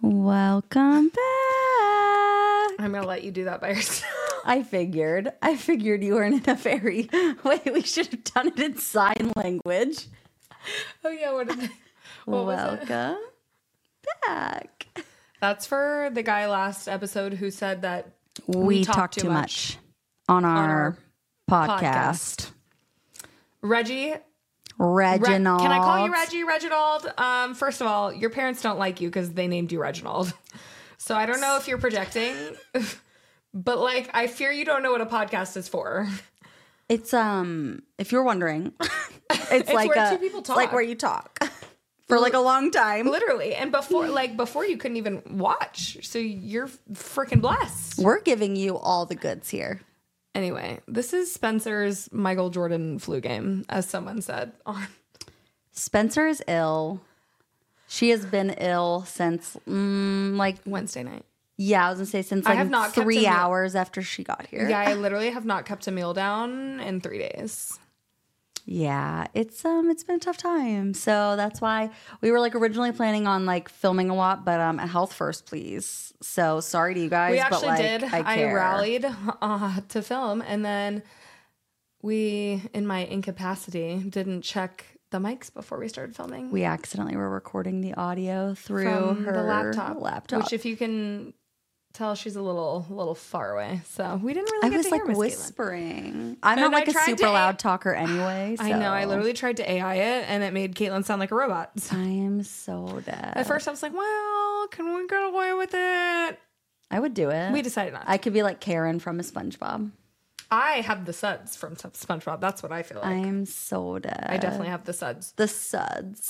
Welcome back. I'm going to let you do that by yourself. I figured you weren't in a very... Wait, we should have done it in sign language. Oh, yeah. What Welcome back. That's for the guy last episode who said that we talk too much on our podcast. Reginald. Can I call you Reggie? Reginald? First of all, your parents don't like you because they named you Reginald. So I don't know if you're projecting, but like, I fear you don't know what a podcast is for. It's, if you're wondering, it's like where two people talk. It's like where you talk for like a long time. Literally. And before you couldn't even watch. So you're freaking blessed. We're giving you all the goods here. Anyway, this is Spencer's Michael Jordan flu game, as someone said. Spencer is ill. She has been ill since Wednesday night. Yeah, I was gonna say since I have not 3 hours after she got here. Yeah, I literally have not kept a meal down in 3 days. Yeah, it's been a tough time. So that's why we were like originally planning on like filming a lot, but health first, please. So sorry to you guys. We actually but, like, did. I rallied to film, and then we, in my incapacity, didn't check the mics before we started filming. We accidentally were recording the audio through her the laptop. Which, if you can tell, she's a little far away, so we didn't really get to hear Miss whispering. I'm not like a super loud talker anyway. So. I know. I literally tried to AI it, and it made Caitlin sound like a robot. I am so dead. At first, I was like, "Well, can we get away with it?" I would do it. We decided not to. I could be like Karen from a SpongeBob. I have the suds from SpongeBob. That's what I feel like. I'm so dead. I definitely have the suds. The suds.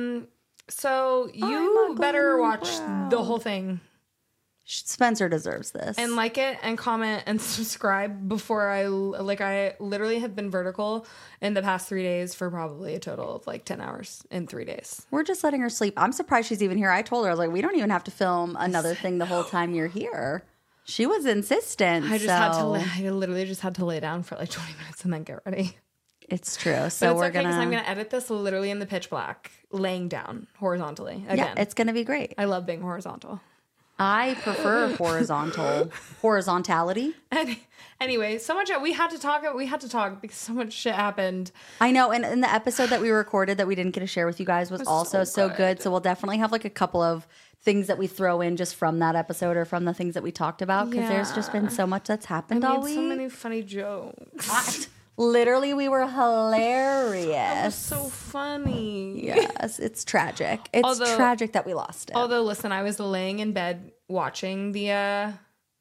So you better watch the whole thing. Spencer deserves this. And like it and comment and subscribe before I literally have been vertical in the past 3 days for probably a total of like 10 hours in 3 days. We're just letting her sleep. I'm surprised she's even here. I told her, I was like, we don't even have to film another thing the whole time you're here. She was insistent. I literally just had to lay down for like 20 minutes and then get ready. It's true. So we're gonna. I'm gonna edit this literally in the pitch black, laying down horizontally. Again, yeah, it's gonna be great. I love being horizontal. I prefer horizontality. Anyway, so much we had to talk because so much shit happened. I know, and in the episode that we recorded that we didn't get to share with you guys was also so good. So we'll definitely have like a couple of things that we throw in just from that episode or from the things that we talked about because there's just been so much that's happened all week. So many funny jokes. Literally, we were hilarious. That was so funny. Yes, it's tragic. It's tragic that we lost it. Although, listen, I was laying in bed watching the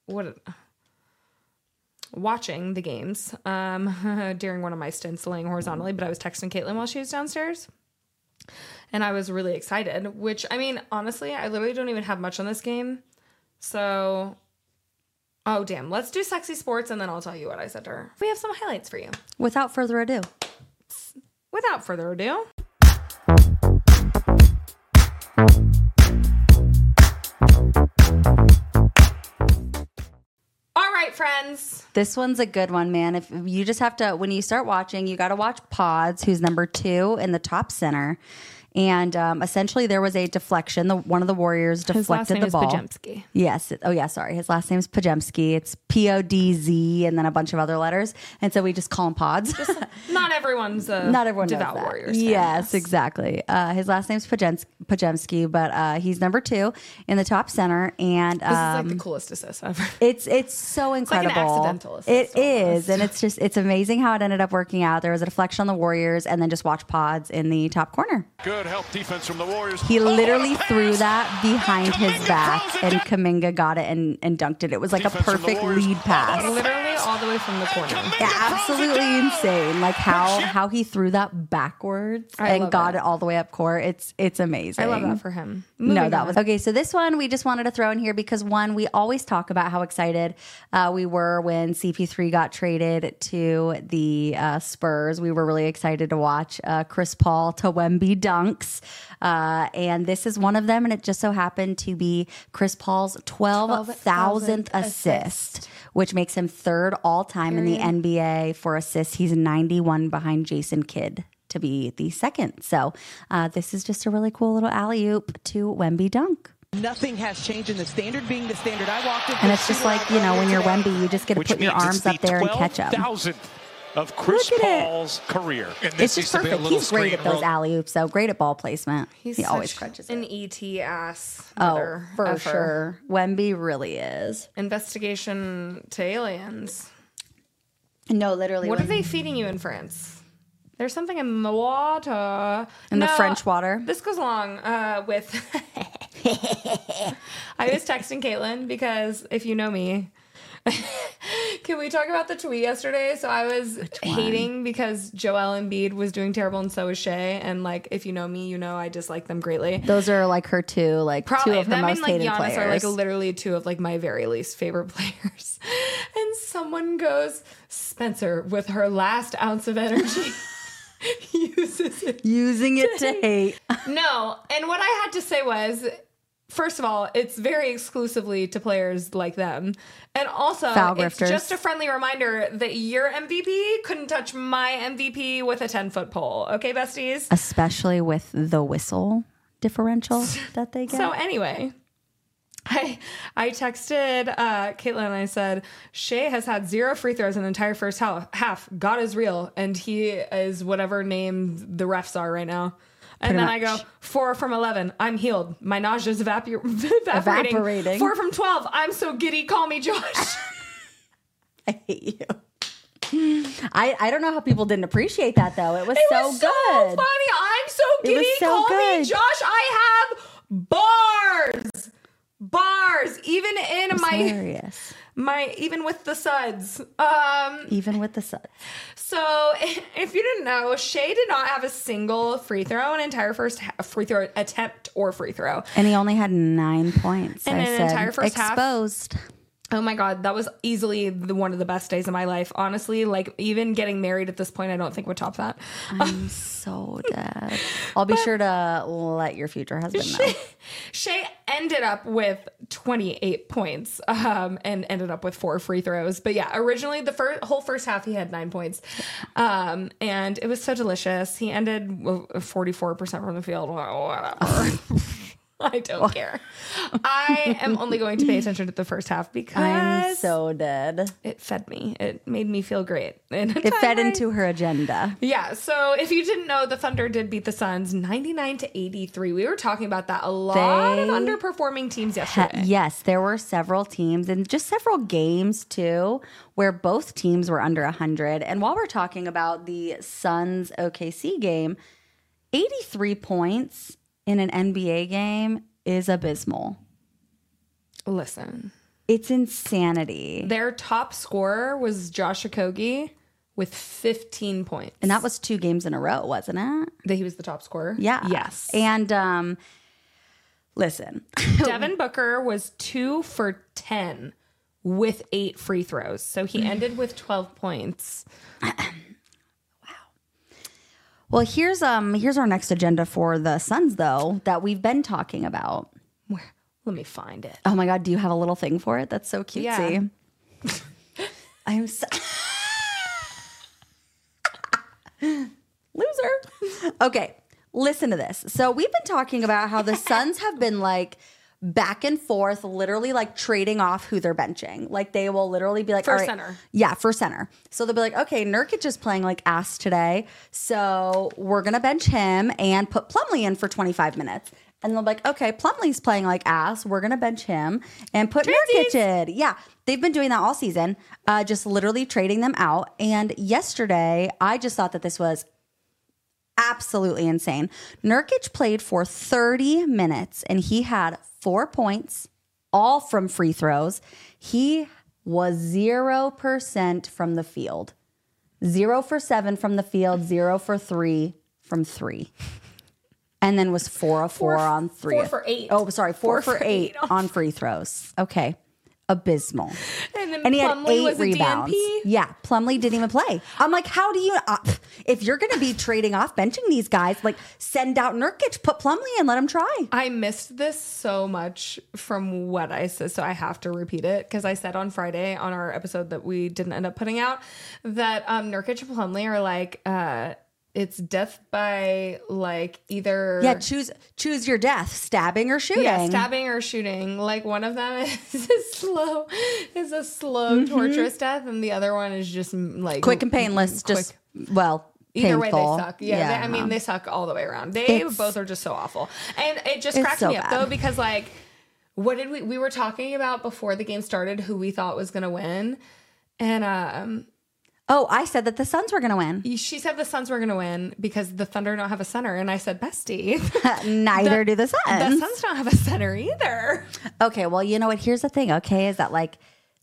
games during one of my stints laying horizontally, but I was texting Caitlin while she was downstairs. And I was really excited, which, I mean, honestly, I literally don't even have much on this game. So, oh, damn. Let's do sexy sports, and then I'll tell you what I said to her. We have some highlights for you. Without further ado. All right, friends. This one's a good one, man. If you just have to, when you start watching, you got to watch Pods, who's number 2 in the top center. And essentially, there was a deflection. One of the Warriors deflected the ball. His last name is Pajemski. Yes. Oh, yeah. Sorry. His last name is Pajemski. It's Podz and then a bunch of other letters. And so we just call him Pods. Not everyone's a devout Warriors fan. Yes, exactly. His last name's Pajemski, but he's number 2 in the top center. And this is like the coolest assist ever. It's so incredible. It's like an accidental assist. It is. And it's amazing how it ended up working out. There was a deflection on the Warriors, and then just watch Pods in the top corner. Good help defense from the Warriors. He literally threw that behind his back, and Kuminga got it and dunked it. It was like a perfect lead pass. Literally all the way from the corner. Yeah, absolutely insane. Like how he threw that backwards and got it all the way up court. It's amazing. I love that for him. Okay. So this one we just wanted to throw in here because one, we always talk about how excited we were when CP3 got traded to the Spurs. We were really excited to watch Chris Paul to Wemby dunks. And this is one of them, and it just so happened to be Chris Paul's 12,000th assist, which makes him third all-time in the NBA for assists. He's 91 behind Jason Kidd to be the second. So this is just a really cool little alley-oop to Wemby dunk. Nothing has changed in the standard being the standard. I walked in. And it's just like, when you're Wemby, you just get to put your arms up there and catch them. 12,000th of Chris Paul's career. It's just perfect. He's great at those alley-oops, so great at ball placement. He always crunches an it. ET ass. Oh, for sure. Wemby really is. Investigation to aliens. No, literally. What are they feeding you in France? There's something in the water. The French water? This goes along with... I was texting Caitlin because if you know me... Can we talk about the tweet yesterday? So I was hating because Joel Embiid was doing terrible and so was Shea. And like, if you know me, you know I dislike them greatly. Those are like her two, Probably, two of her most hated Giannis players. are like literally two of like my very least favorite players. And someone goes, Spencer, with her last ounce of energy, using it to hate. No. And what I had to say was, first of all, it's very exclusively to players like them. And also, it's just a friendly reminder that your MVP couldn't touch my MVP with a 10-foot pole. Okay, besties? Especially with the whistle differential that they get. So anyway, I texted Caitlin and I said, Shea has had 0 free throws in the entire first half. God is real. And he is whatever name the refs are right now. And then I go, 4 from 11. I'm healed. My nausea's evaporating. 4 from 12. I'm so giddy. Call me Josh. I hate you. I don't know how people didn't appreciate that, though. It was so good. So funny. I'm so giddy. Call me Josh. I have bars. Even in hilarious. Even with the suds. Even with the suds. So if you didn't know, Shea did not have a single free throw, an entire first free throw attempt or free throw. And he only had 9 points. And an entire first exposed. Half. Oh my God, that was easily one of the best days of my life. Honestly, like even getting married at this point, I don't think would top that. I'm so dead. I'll be sure to let your future husband know. Shea ended up with 28 points and ended up with 4 free throws. But yeah, originally the whole first half he had 9 points. And it was so delicious. He ended 44% from the field. Whatever. I don't care. I am only going to pay attention to the first half because I'm so dead. It fed me. It made me feel great. It fed into her agenda. Yeah. So if you didn't know, the Thunder did beat the Suns 99-83. We were talking about that. A lot of underperforming teams yesterday. Yes, there were several teams and just several games too where both teams were under 100. And while we're talking about the Suns OKC game, 83 points in an NBA game is abysmal. Listen. It's insanity. Their top scorer was Josh Okogie with 15 points. And that was 2 games in a row, wasn't it? That he was the top scorer? Yeah. Yes. And listen. Devin Booker was 2 for 10 with 8 free throws. So he ended with 12 points. Well, here's our next agenda for the Suns, though, that we've been talking about. Where? Let me find it. Oh my God, do you have a little thing for it? That's so cutesy. Yeah. I'm so loser. Okay, listen to this. So we've been talking about how the Suns have been like back and forth, literally like trading off who they're benching. Like they will literally be like, for all right, center. Yeah, for center. So they'll be like, okay, Nurkic is playing like ass today. So we're going to bench him and put Plumlee in for 25 minutes. And they'll be like, okay, Plumlee's playing like ass. We're going to bench him and put Nurkic in. Yeah, they've been doing that all season, just literally trading them out. And yesterday, I just thought that this was absolutely insane. Nurkic played for 30 minutes and he had 4 points, all from free throws. He was 0% from the field. 0 for 7 from the field, 0 for 3 from 3. And then was 4 of 4 on 3. 4 for 8. Oh, sorry, 4 for 8 on free throws. Okay. Abysmal. And he had Plumlee 8 rebounds. Yeah, Plumlee didn't even play. I'm like, how do you, if you're going to be trading off benching these guys, like send out Nurkic, put Plumlee in, let him try. I missed this so much from what I said, so I have to repeat it because I said on Friday on our episode that we didn't end up putting out that Nurkic and Plumlee are like it's death by like either choose your death, stabbing or shooting. Yeah, stabbing or shooting. Like one of them is a slow torturous death, and the other one is just like quick and painless. Just either painful. way they suck. I mean they suck all the way around. They both are just so awful, and it just cracks me up though because like what did we were talking about before the game started who we thought was gonna win, and I said that the Suns were going to win. She said the Suns were going to win because the Thunder don't have a center. And I said, bestie. Neither do the Suns. The Suns don't have a center either. Okay, well, you know what? Here's the thing, okay, is that like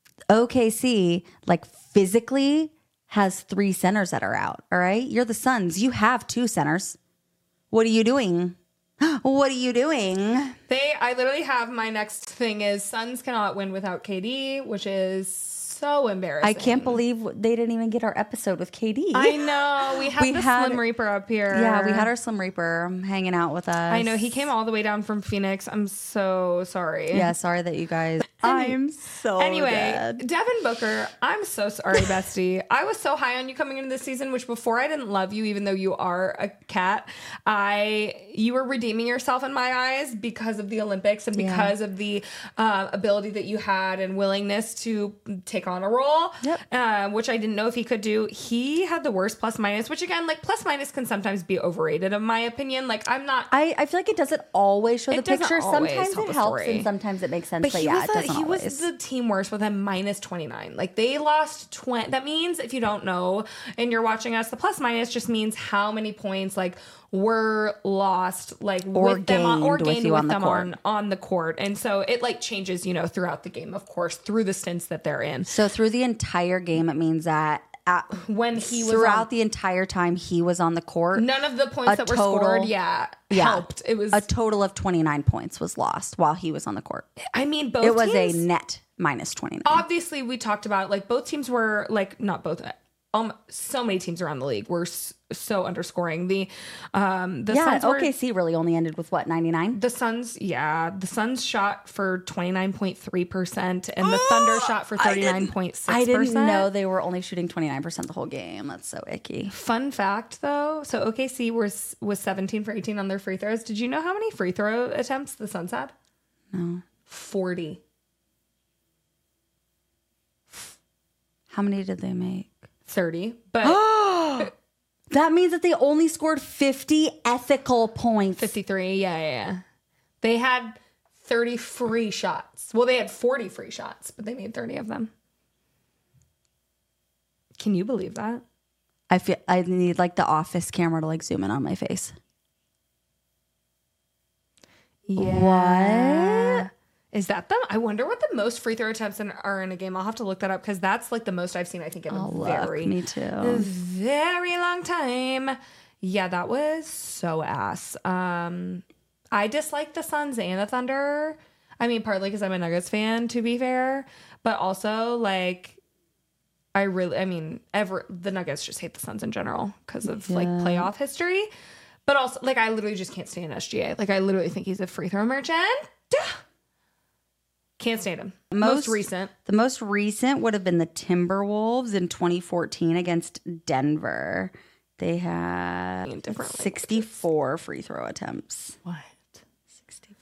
OKC, like physically has 3 centers that are out, all right? You're the Suns. You have 2 centers. What are you doing? What are you doing? I literally have my next thing is Suns cannot win without KD, which is so embarrassing. I can't believe they didn't even get our episode with KD. I know. We had Slim Reaper up here. Yeah, we had our Slim Reaper hanging out with us. I know. He came all the way down from Phoenix. I'm so sorry. Yeah, sorry that you guys... I'm so dead. Devin Booker, I'm so sorry, bestie. I was so high on you coming into this season, which before I didn't love you, even though you are a cat. You were redeeming yourself in my eyes because of the Olympics and because of the ability that you had and willingness to take on a role, which I didn't know if he could do. He had the worst plus minus, which again, like plus minus can sometimes be overrated, in my opinion. Like I'm not. I feel like it doesn't always show the picture. Sometimes it helps story. And sometimes it makes sense. But yeah, it doesn't. He was the team worst with a minus 29. Like they lost 20. That means if you don't know and you're watching us, the plus minus just means how many points like were lost like or with them or gained with them on the court. And so it like changes, throughout the game, of course, through the stints that they're in. So through the entire game, it means that when he was throughout the entire time he was on the court, none of the points that were scored helped. It was a total of 29 points was lost while he was on the court. I mean, both it was teams, a net minus 29. Obviously, we talked about like both teams were like not both. So many teams around the league were so underscoring. The Suns OKC really only ended with what, 99? The Suns shot for 29.3% and the Thunder shot for 39.6%. I didn't know they were only shooting 29% the whole game. That's so icky. Fun fact though, so OKC was 17 for 18 on their free throws. Did you know how many free throw attempts the Suns had? No. 40. How many did they make? 30, but that means that they only scored 50 ethical points. 53, yeah. They had 30 free shots. Well, they had 40 free shots, but they made 30 of them. Can you believe that? I feel I need like the office camera to like zoom in on my face. Yeah. What? Is that them? I wonder what the most free throw attempts are in a game. I'll have to look that up because that's like the most I've seen, I think, in a very long time. Yeah, that was so ass. I dislike the Suns and the Thunder. I mean, partly because I'm a Nuggets fan, to be fair, but also like the Nuggets just hate the Suns in general because of like playoff history. But also, like, I literally just can't stand SGA. Like, I literally think he's a free throw merchant. Can't stand him. Most recent. The most recent would have been the Timberwolves in 2014 against Denver. They had 64 free throw attempts. What? 64.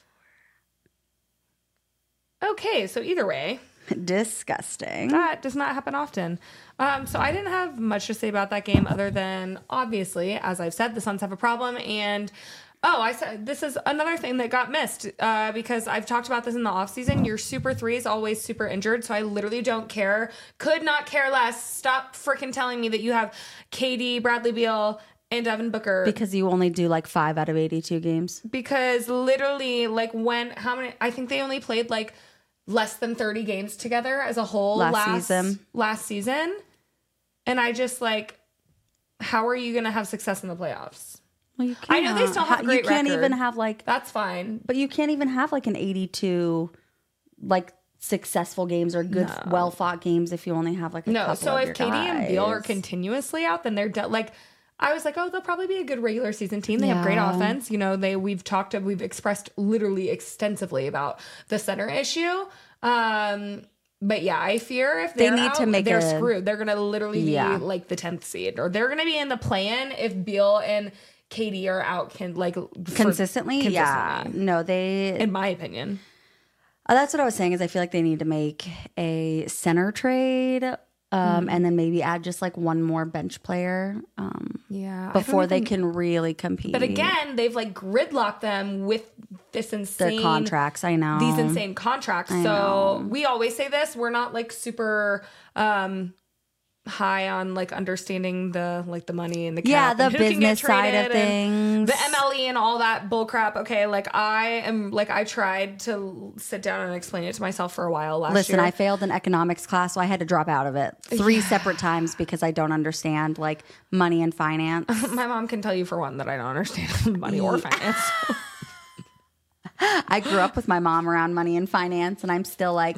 Okay, so either way. Disgusting. That does not happen often. So I didn't have much to say about that game other than, obviously, as I've said, the Suns have a problem. And, I said this is another thing that got missed because I've talked about this in the offseason. Your super three is always super injured, so I literally don't care. Could not care less. Stop freaking telling me that you have KD, Bradley Beal, and Devin Booker. Because you only do like 5 out of 82 games. Because literally, like I think they only played like less than 30 games together as a whole last season. And I just like, how are you going to have success in the playoffs? Well, you can't. I know they still have a great record. You can't even have like... That's fine. But you can't even have like an 82 like successful games or good, well-fought games if you only have like a couple so of if your KD guys. and Beal are continuously out, then they're like... I was like, they'll probably be a good regular season team. They have great offense. You know, we've expressed literally extensively about the center issue. But yeah, I fear if They they're need out, to make they're a- screwed. They're gonna literally be Yeah. like the 10th seed, or they're gonna be in the play-in if Beal and Katie are out Consistently. Yeah. No, they. in my opinion. That's what I was saying. Is I feel like they need to make a center trade, and then maybe add just like one more bench player. Yeah, I Before don't they even- can really compete. But again, they've like gridlocked them with this insane their contracts. I know these insane contracts. So we always say this. We're not like super high on like understanding the money and the cap the and who can get business side of traded and things, the MLE and all that bull crap. Okay, like I tried to sit down and explain it to myself for a while last year. I failed an economics class, so I had to drop out of it 3 separate times because I don't understand like money and finance. My mom can tell you for one that I don't understand money or finance. I grew up with my mom around money and finance, and I'm still like,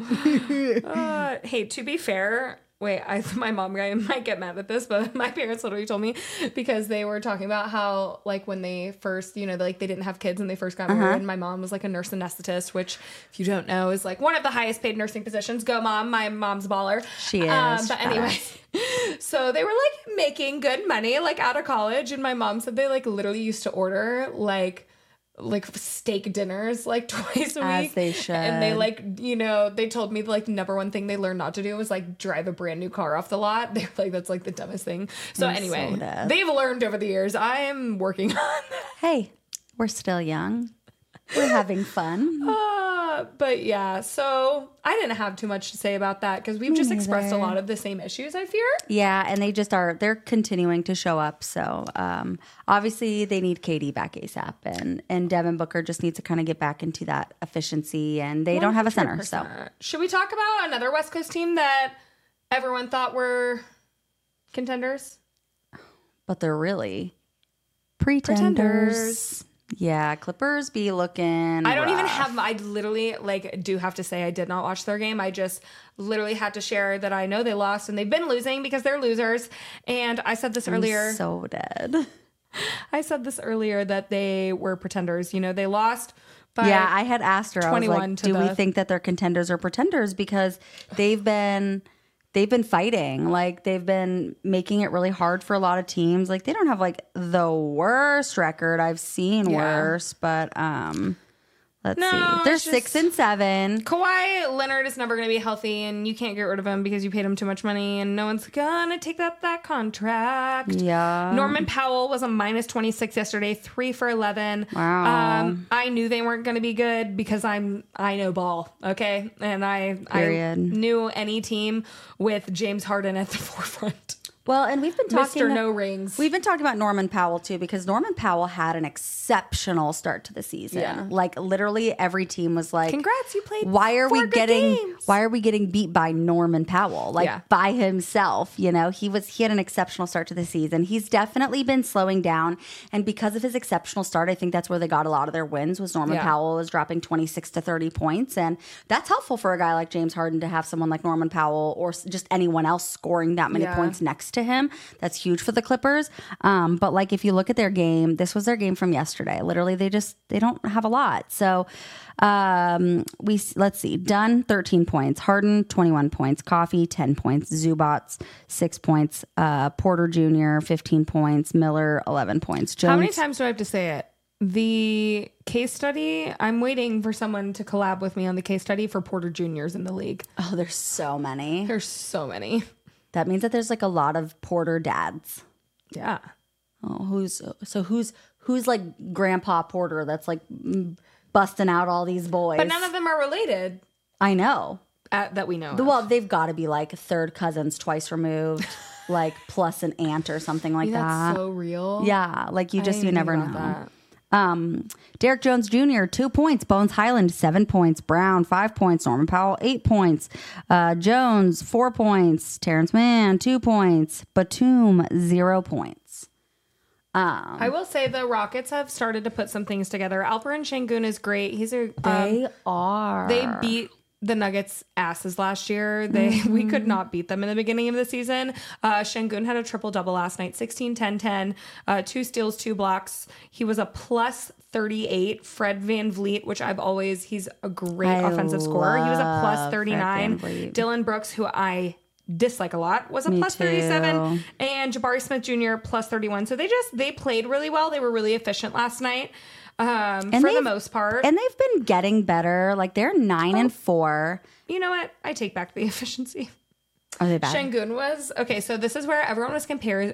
Hey, to be fair, my mom might get mad at this, but my parents literally told me because they were talking about how like when they first, they didn't have kids and they first got married. And my mom was like a nurse anesthetist, which if you don't know is like one of the highest paid nursing positions. Go mom, my mom's a baller. She is. But anyway, so they were like making good money like out of college, and my mom said they like literally used to order like steak dinners like twice a week. As they should. And they like, they told me like the number one thing they learned not to do was like drive a brand new car off the lot. They're like, that's like the dumbest thing. So anyway, so dead. they've learned over the years. I am working on that. hey, we're still young. We're having fun. But yeah, so I didn't have too much to say about that because we've just expressed a lot of the same issues, I fear. Yeah, and they're continuing to show up. So obviously they need Katie back ASAP, and Devin Booker just needs to kind of get back into that efficiency, and they don't have a center. So 100%. Should we talk about another West Coast team that everyone thought were contenders? but they're really pretenders. Yeah, Clippers be looking I don't even rough. have, I literally do have to say I did not watch their game. I just literally had to share that I know they lost and they've been losing because they're losers. And I said this earlier. So dead. I said this earlier that they were pretenders. They lost by Yeah, I had asked her. I was 21 like, to "Do we the- think that they're contenders or pretenders?" Because they've been fighting. Like they've been making it really hard for a lot of teams. Like they don't have like the worst record. I've seen worse, but let's see. They're it's 6 just- and 7. Kawhi Leonard is never going to be healthy, and you can't get rid of him because you paid him too much money, and no one's gonna take that contract. Yeah. Norman Powell was a minus 26 yesterday, 3 for 11. Wow. I knew they weren't going to be good because I know ball, okay, and I Period. knew any team with James Harden at the forefront. Well, and we've been talking Mr. No Rings. We've been talking about Norman Powell too, because Norman Powell had an exceptional start to the season. Yeah. Like literally every team was like, Congrats, you played Why are 4 we good getting games." why are we getting beat by Norman Powell? Like Yeah. by himself, he had an exceptional start to the season. He's definitely been slowing down, and because of his exceptional start, I think that's where they got a lot of their wins. Was Norman Yeah. Powell was dropping 26 to 30 points, and that's helpful for a guy like James Harden to have someone like Norman Powell or just anyone else scoring that many Yeah. points next to him. That's huge for the Clippers. But like if you look at their game, this was their game from yesterday. Literally, they don't have a lot. So let's see. Dunn 13 points, Harden 21 points, Coffee 10 points, Zubats 6 points, Porter Jr. 15 points, Miller 11 points. Jones, How many times do I have to say it? The case study, I'm waiting for someone to collab with me on the case study for Porter Juniors in the league. Oh, there's so many. There's so many. That means that there's like a lot of Porter dads. Yeah. Oh, who's like Grandpa Porter that's like busting out all these boys? But none of them are related I know. that we know of. Well, they've got to be like third cousins twice removed, like plus an aunt or something like that. That's so real. Yeah, like you didn't even never think know. about that. Derek Jones Jr. 2 points, Bones Highland 7 points, Brown 5 points, Norman Powell 8 points, Jones 4 points, Terrence Mann 2 points, Batum 0 points. I will say the Rockets have started to put some things together. Alperen Şengün is great. He's a They are. they beat the Nuggets asses last year. We could not beat them in the beginning of the season. Şengün had a triple-double last night, 16, 10, 10, 2 steals, 2 blocks. He was a plus 38. Fred VanVleet, which he's a great offensive scorer. He was a plus 39. Dylan Brooks, who I dislike a lot, was a plus 37. And Jabari Smith Jr. plus 31. So they played really well. They were really efficient last night. For the most part. And they've been getting better. Like they're 9-4. You know what? I take back the efficiency. Are they bad? Şengün was okay. So this is where everyone was comparing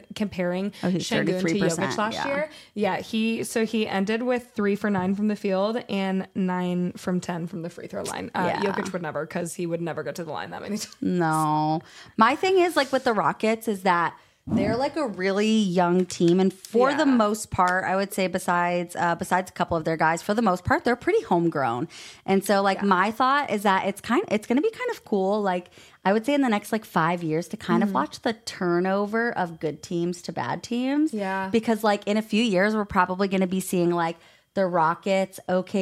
Şengün to Jokic last year. Yeah, he ended with 3 for 9 from the field and 9 from 10 from the free throw line. Jokic would never, because he would never go to the line that many times. No, my thing is like with the Rockets is that they're like a really young team, and for the most part, I would say besides a couple of their guys, for the most part, they're pretty homegrown. And so, like my thought is that it's going to be kind of cool. Like I would say in the next like 5 years to kind of watch the turnover of good teams to bad teams. Yeah, because like in a few years, we're probably going to be seeing like the Rockets,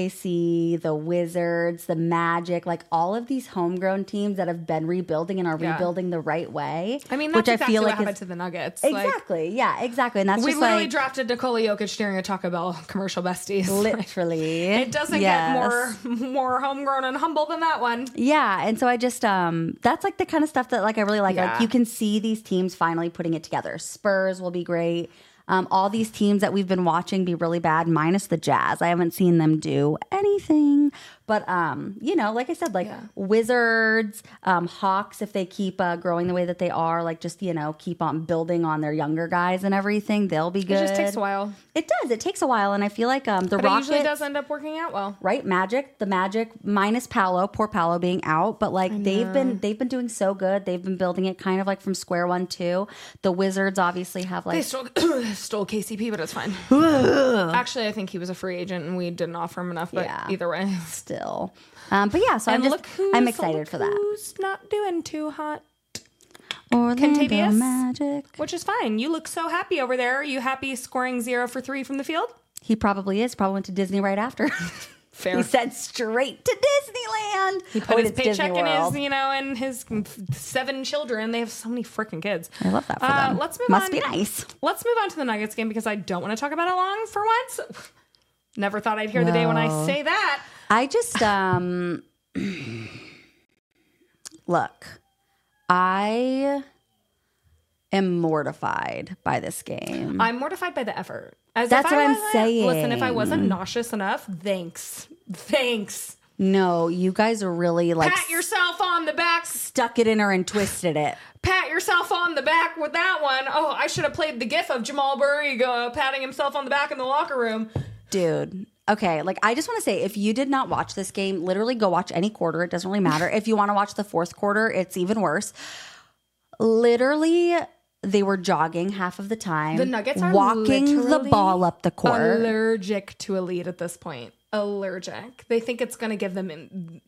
OKC, the Wizards, the Magic, like all of these homegrown teams that have been rebuilding and are rebuilding the right way. I mean, that's exactly what happened to the Nuggets. Exactly. Yeah, exactly. And that's we just literally drafted Nikola Jokic during a Taco Bell commercial, besties. Literally. It doesn't get more homegrown and humble than that one. Yeah. And so I just, that's like the kind of stuff that like I really like. Like you can see these teams finally putting it together. Spurs will be great. All these teams that we've been watching be really bad, minus the Jazz. I haven't seen them do anything. But, like I said, like Wizards, Hawks, if they keep growing the way that they are, like just, keep on building on their younger guys and everything, they'll be good. It just takes a while. It does. It takes a while. And I feel like the Rockets... it usually does end up working out well. Right? The Magic, minus Paolo, poor Paolo being out. But like they've been doing so good. They've been building it kind of like from square one too. The Wizards obviously have like... They stole KCP, but it's fine. Actually, I think he was a free agent and we didn't offer him enough, but either way. Still. But yeah, so I'm excited for that. Who's not doing too hot? Orlando Kentavious, Magic. which is fine. You look so happy over there. Are you happy scoring 0 for 3 from the field? He probably is. Probably went to Disney right after. Fair. He said straight to Disneyland. He put his paycheck in his, and his 7 children. They have so many freaking kids. I love that for them. Let's move on. Must be nice. Let's move on to the Nuggets game because I don't want to talk about it long for once. Never thought I'd hear the day when I say that. I just, look, I am mortified by this game. I'm mortified by the effort. That's what I'm saying. Listen, if I wasn't nauseous enough, thanks. No, you guys are really like... Pat yourself on the back. Stuck it in her and twisted it. Pat yourself on the back with that one. Oh, I should have played the gif of Jamal Murray patting himself on the back in the locker room. Dude. Okay, like I just want to say, if you did not watch this game, literally go watch any quarter. It doesn't really matter. If you want to watch the fourth quarter, it's even worse. Literally, they were jogging half of the time. The Nuggets are walking the ball up the court. Allergic to a lead at this point. Allergic. They think it's going to give them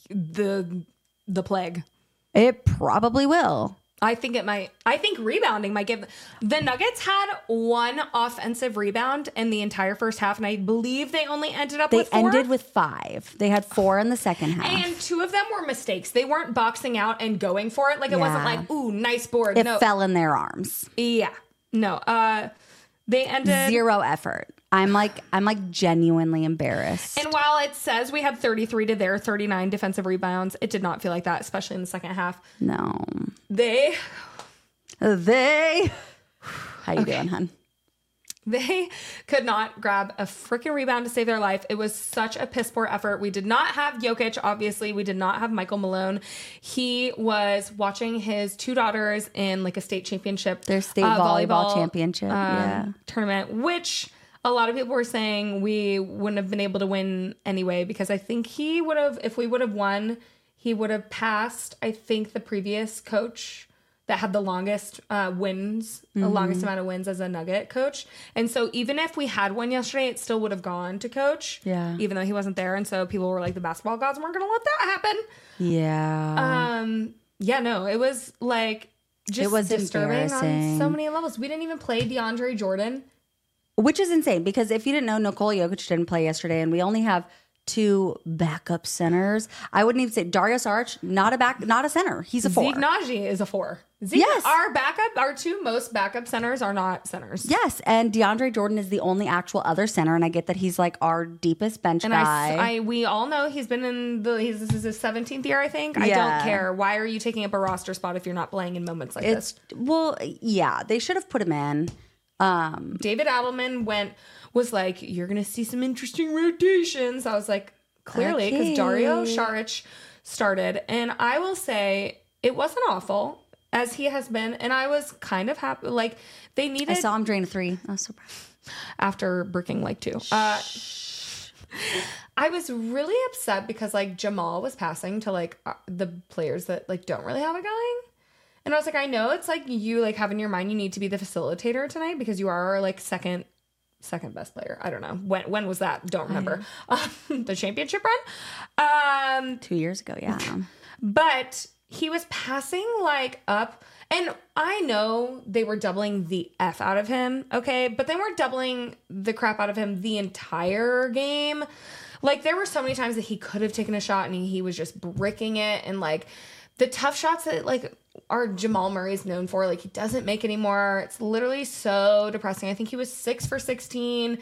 the plague. It probably will. I think it might. I think rebounding might give. The Nuggets had 1 offensive rebound in the entire first half, and I believe they only ended up with 4. They ended with 5. They had 4 in the second half. And 2 of them were mistakes. They weren't boxing out and going for it. Like, it wasn't like, ooh, nice board. It fell in their arms. Yeah. No. They ended 0 effort. I'm like genuinely embarrassed. And while it says we had 33 to their 39 defensive rebounds, it did not feel like that, especially in the second half. No. They. How you doing, hun? They could not grab a freaking rebound to save their life. It was such a piss poor effort. We did not have Jokic, obviously. We did not have Michael Malone. He was watching his 2 daughters in like a state championship. Their state volleyball championship tournament, which a lot of people were saying we wouldn't have been able to win anyway, because I think he would have, if we would have won, he would have passed, I think, the previous coach that had the longest wins, the longest amount of wins as a Nugget coach. And so even if we had won yesterday, it still would have gone to coach, even though he wasn't there. And so people were like, the basketball gods weren't going to let that happen. No, it was like just it was disturbing on so many levels. We didn't even play DeAndre Jordan. Which is insane, because if you didn't know, Nikola Jokic didn't play yesterday, and we only have two backup centers. I wouldn't even say Dario Saric, not a center. He's a 4. Zeke Naji is a 4. Yes. Our two most backup centers are not centers. Yes, and DeAndre Jordan is the only actual other center, and I get that he's like our deepest bench guy. We all know he's been this is his 17th year, I think. I don't care. Why are you taking up a roster spot if you're not playing in moments like this? Well, yeah, they should have put him in. David Adelman was like, you're going to see some interesting rotations. I was like, clearly, because Dario Saric started. And I will say, it wasn't awful, as he has been. And I was kind of happy. Like, they needed... I saw him drain a 3. I was so proud. After bricking like 2. I was really upset because, like, Jamal was passing to, like, the players that, like, don't really have it going. And I was like, I know it's, like, you, like, have in your mind you need to be the facilitator tonight because you are our, like, second best player. I don't know. When was that? Don't remember. The championship run? 2 years ago, yeah. But he was passing like up, and I know they were doubling the F out of him, okay? But they weren't doubling the crap out of him the entire game. Like, there were so many times that he could have taken a shot and he was just bricking it, and like the tough shots that like our Jamal Murray is known for, like, he doesn't make anymore. It's literally so depressing. I think he was 6 for 16,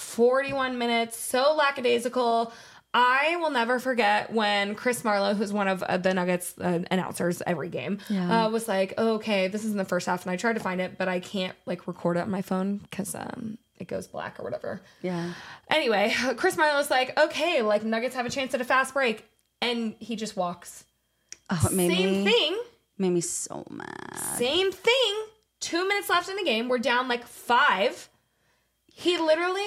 41 minutes, so lackadaisical. I will never forget when Chris Marlowe, who's one of the Nuggets announcers every game, was like, oh, okay, this is in the first half. And I tried to find it, but I can't like record it on my phone because it goes black or whatever. Yeah. Anyway, Chris Marlowe was like, okay, like Nuggets have a chance at a fast break. And he just walks. Oh, it made me so mad. Same thing. 2 minutes left in the game. We're down like 5. He literally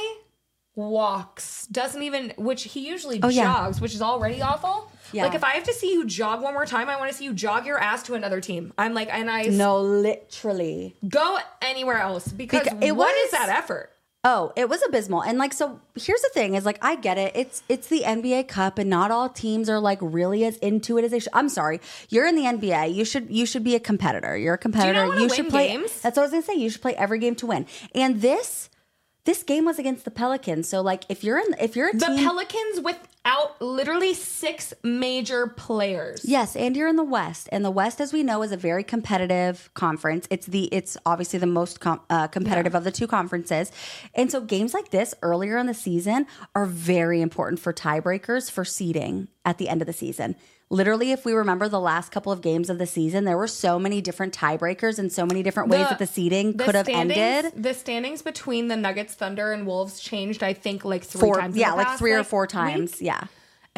walks. Doesn't even, which he usually jogs, which is already awful. Yeah. Like, if I have to see you jog one more time, I want to see you jog your ass to another team. I'm like, no, literally. Go anywhere else because what is that effort? Oh, it was abysmal. And like, so here's the thing is like, I get it. It's the NBA Cup and not all teams are like really as into it as they should. I'm sorry. You're in the NBA. You should be a competitor. You're a competitor. Do you know how to win play games? That's what I was going to say. You should play every game to win. And this game was against the Pelicans. So like, if you're a team, the Pelicans without literally 6 major players. Yes, and you're in the West, and the West, as we know, is a very competitive conference. It's obviously the most competitive of the two conferences, and so games like this earlier in the season are very important for tiebreakers for seeding at the end of the season. Literally, if we remember the last couple of games of the season, there were so many different tiebreakers and so many different ways that the seeding could have ended. The standings between the Nuggets, Thunder, and Wolves changed, I think, like 3 times. Yeah, like 3 or 4 times. Week. Yeah.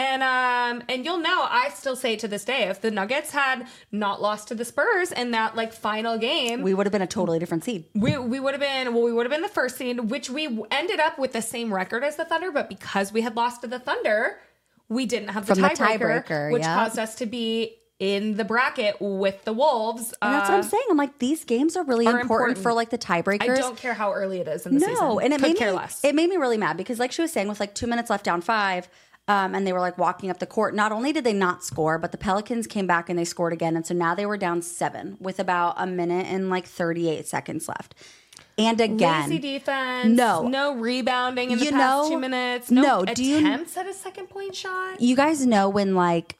And you'll know, I still say to this day, if the Nuggets had not lost to the Spurs in that like final game, we would have been a totally different seed. We would have been the first seed, which we ended up with the same record as the Thunder, but because we had lost to the Thunder, we didn't have the tiebreaker, which caused us to be in the bracket with the Wolves. And that's what I'm saying. I'm like, these games are really important for like the tiebreakers. I don't care how early it is in the season. No, and it made me really mad because like she was saying, with like 2 minutes left down 5, and they were like walking up the court. Not only did they not score, but the Pelicans came back and they scored again. And so now they were down 7 with about a minute and like 38 seconds left. And again, lazy defense. No rebounding in the past 2 minutes. No attempts at a second point shot. You guys know when like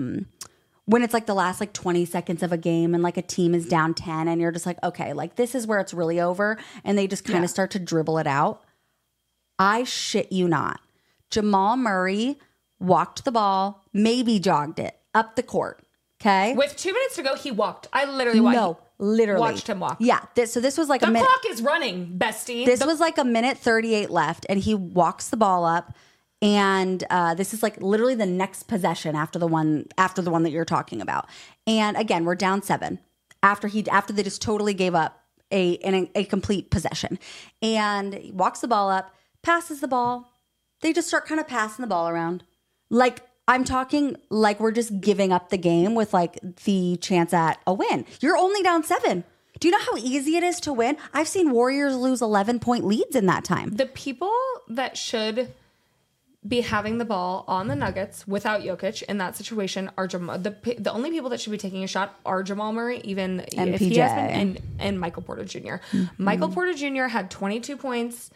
when it's like the last like 20 seconds of a game and like a team is down 10 and you're just like, okay, like this is where it's really over, and they just kind of start to dribble it out. I shit you not. Jamal Murray walked the ball, maybe jogged it up the court. Okay, with 2 minutes to go, he walked. I literally watched him walk. Yeah. So this was like the clock is running, bestie. This was like a minute 38 left, and he walks the ball up. And this is like literally the next possession after the one that you're talking about. And again, we're down 7 after they just totally gave up a complete possession. And he walks the ball up, passes the ball. They just start kind of passing the ball around. Like, I'm talking like we're just giving up the game with like the chance at a win. You're only down 7. Do you know how easy it is to win? I've seen Warriors lose 11-point leads in that time. The people that should be having the ball on the Nuggets without Jokic in that situation are Jamal. The only people that should be taking a shot are Jamal Murray, even if he has been, and Michael Porter Jr. Mm-hmm. Michael Porter Jr. had 22 points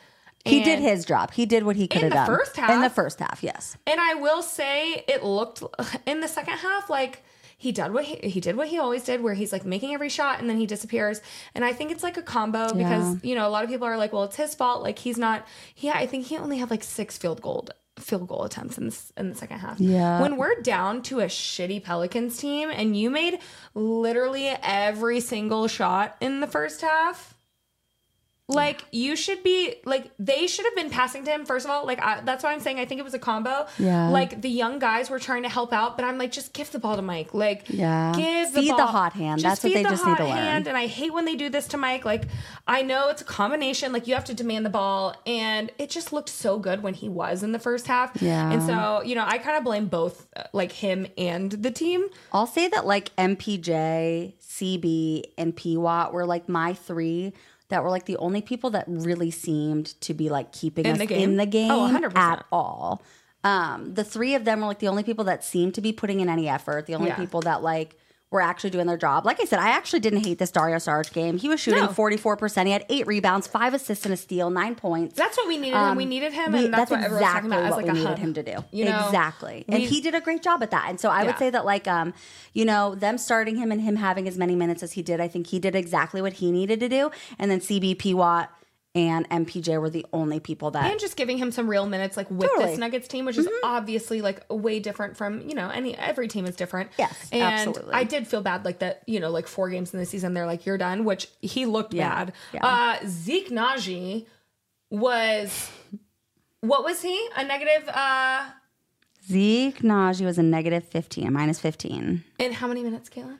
He did his job. He did what he could have done. first half. In the first half, yes. And I will say it looked in the second half like he did what he always did, where he's like making every shot and then he disappears. And I think it's like a combo because, you know, a lot of people are like, well, it's his fault. Like I think he only had like 6 field goal attempts in the second half. Yeah. When we're down to a shitty Pelicans team and you made literally every single shot in the first half, like, you should be, like, they should have been passing to him, first of all. Like, that's why I'm saying I think it was a combo. Yeah. Like, the young guys were trying to help out, but I'm like, just give the ball to Mike. Like, Yeah. give the Feed ball. the hot hand. That's what feed they the just need to hot learn. hand. And I hate when they do this to Mike. Like, I know it's a combination. Like, you have to demand the ball. And it just looked so good when he was in the first half. Yeah. And so, you know, I kind of blame both, like, him and the team. I'll say that like MPJ, CB, and PWAT were like my 3 that were like the only people that really seemed to be like keeping In us the game? in the game Oh, 100%. at all. The 3 of them were like the only people that seemed to be putting in any effort. The only Yeah. people that like were actually doing their job. Like I said, I actually didn't hate this Dario Saric game. He was shooting No. 44%. He had 8 rebounds, 5 assists and a steal, 9 points. That's what we needed him. We needed him. And that's what everyone's talking about as what like we a needed hub. him to do. You know, exactly. And he did a great job at that. And so I would Yeah. say that like, you know, them starting him and him having as many minutes as he did, I think he did exactly what he needed to do. And then CB, PWAT, and MPJ were the only people that... And just giving him some real minutes, like with Totally. this Nuggets team, which is obviously like way different from, you know, every team is different. Yes, and absolutely. I did feel bad, like that, you know, like 4 games in the season, they're like, you're done, which he looked bad. Yeah. Zeke Naji was, what was he? A negative, Zeke Naji was a negative 15, minus 15. in how many minutes, Caitlin?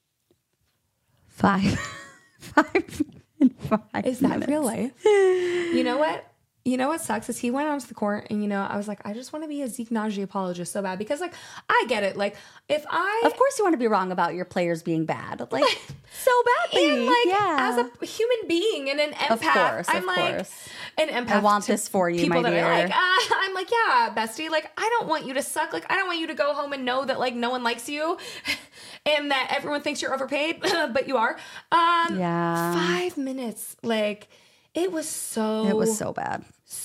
5. 5 and 5 Is that minutes. real life? You know what? You know what sucks is he went onto the court and, you know, I was like, I just want to be a Zeke Naji apologist so bad because, like, I get it. Like, if I... Of course you want to be wrong about your players being bad. Like, so badly. And like yeah. as a human being and an empath, Of course, I'm of like course. an empath. I want to this for you, people my that are dear. like, I'm like, yeah, bestie. Like, I don't want you to suck. Like, I don't want you to go home and know that like no one likes you, and that everyone thinks you're overpaid, but you are. Yeah. 5 minutes. Like, it was so bad.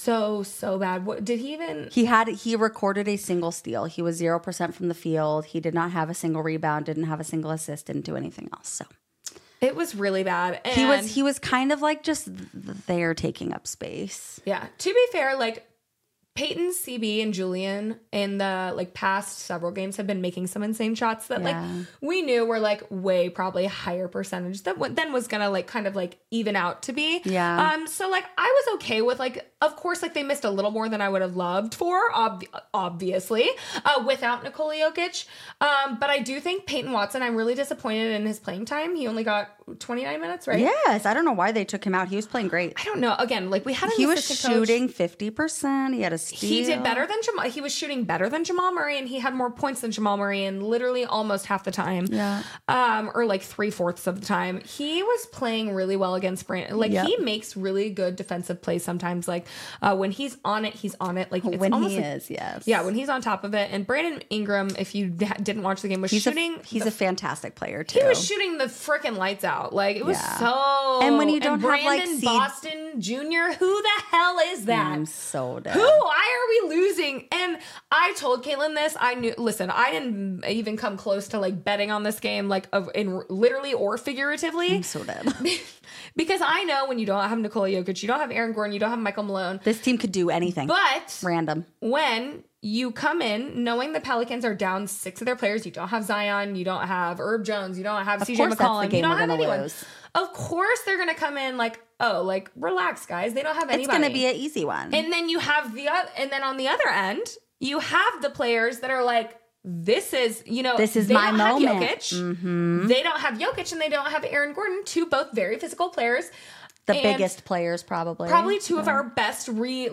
so bad. What did he even? He recorded a single steal. He was 0% from the field. He did not have a single rebound, didn't have a single assist, didn't do anything else. So It was really bad. And he was kind of like just there taking up space. yeah. To be fair, like Peyton, CB, and Julian in the like past several games have been making some insane shots that like we knew were like way probably higher percentage that then was gonna like kind of like even out to be. Yeah. So like I was okay with like, of course, like they missed a little more than I would have loved for, obviously, without Nikola Jokic. But I do think Peyton Watson, I'm really disappointed in his playing time. He only got 29 minutes, right? Yes, I don't know why they took him out. He was playing great. I don't know. Again, like we had an He was assistant coach. shooting 50%. He had a steal. He did better than Jamal. He was shooting better than Jamal Murray, and he had more points than Jamal Murray in literally almost half the time. Yeah. Or like 3/4 of the time. He was playing really well against Brandon. Like Yep. he makes really good defensive plays sometimes. Like when he's on it, he's on it. Like it's When almost he like, is, yes. yeah, when he's on top of it. And Brandon Ingram, if you didn't watch the game, was He's shooting. a fantastic player too. He was shooting the freaking lights out. Like it was Yeah. so. And when you don't have, like, Brandon seed- Boston Jr., who the hell is that? I'm so dead. Why are we losing? And I told Caitlin this. I knew. Listen, I didn't even come close to like betting on this game, like in literally or figuratively, I'm so dead. because I know when you don't have Nikola Jokic, you don't have Aaron Gordon, you don't have Michael Malone. This team could do anything. But Random. when you come in knowing the Pelicans are down 6 of their players, you don't have Zion, you don't have Herb Jones, you don't have Of CJ course that's the McCollum, game you don't we're have gonna anyone. lose. Of course they're gonna come in like, oh, like relax, guys. They don't have anybody. It's going to be an easy one. And then you have and then on the other end, you have the players that are like, this is, you know, This is they my don't moment. Have Jokic. They don't have Jokic and they don't have Aaron Gordon, 2 both very physical players. the And biggest players probably. Probably 2 of our best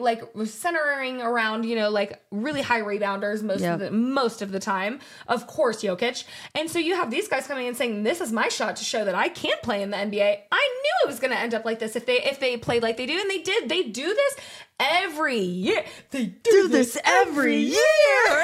centering around, you know, like really high rebounders most of the time. Of course, Jokic. And so you have these guys coming in saying, this is my shot to show that I can play in the NBA. I knew it was going to end up like this if they played like they do. And they did. They do this every year. They do this every year.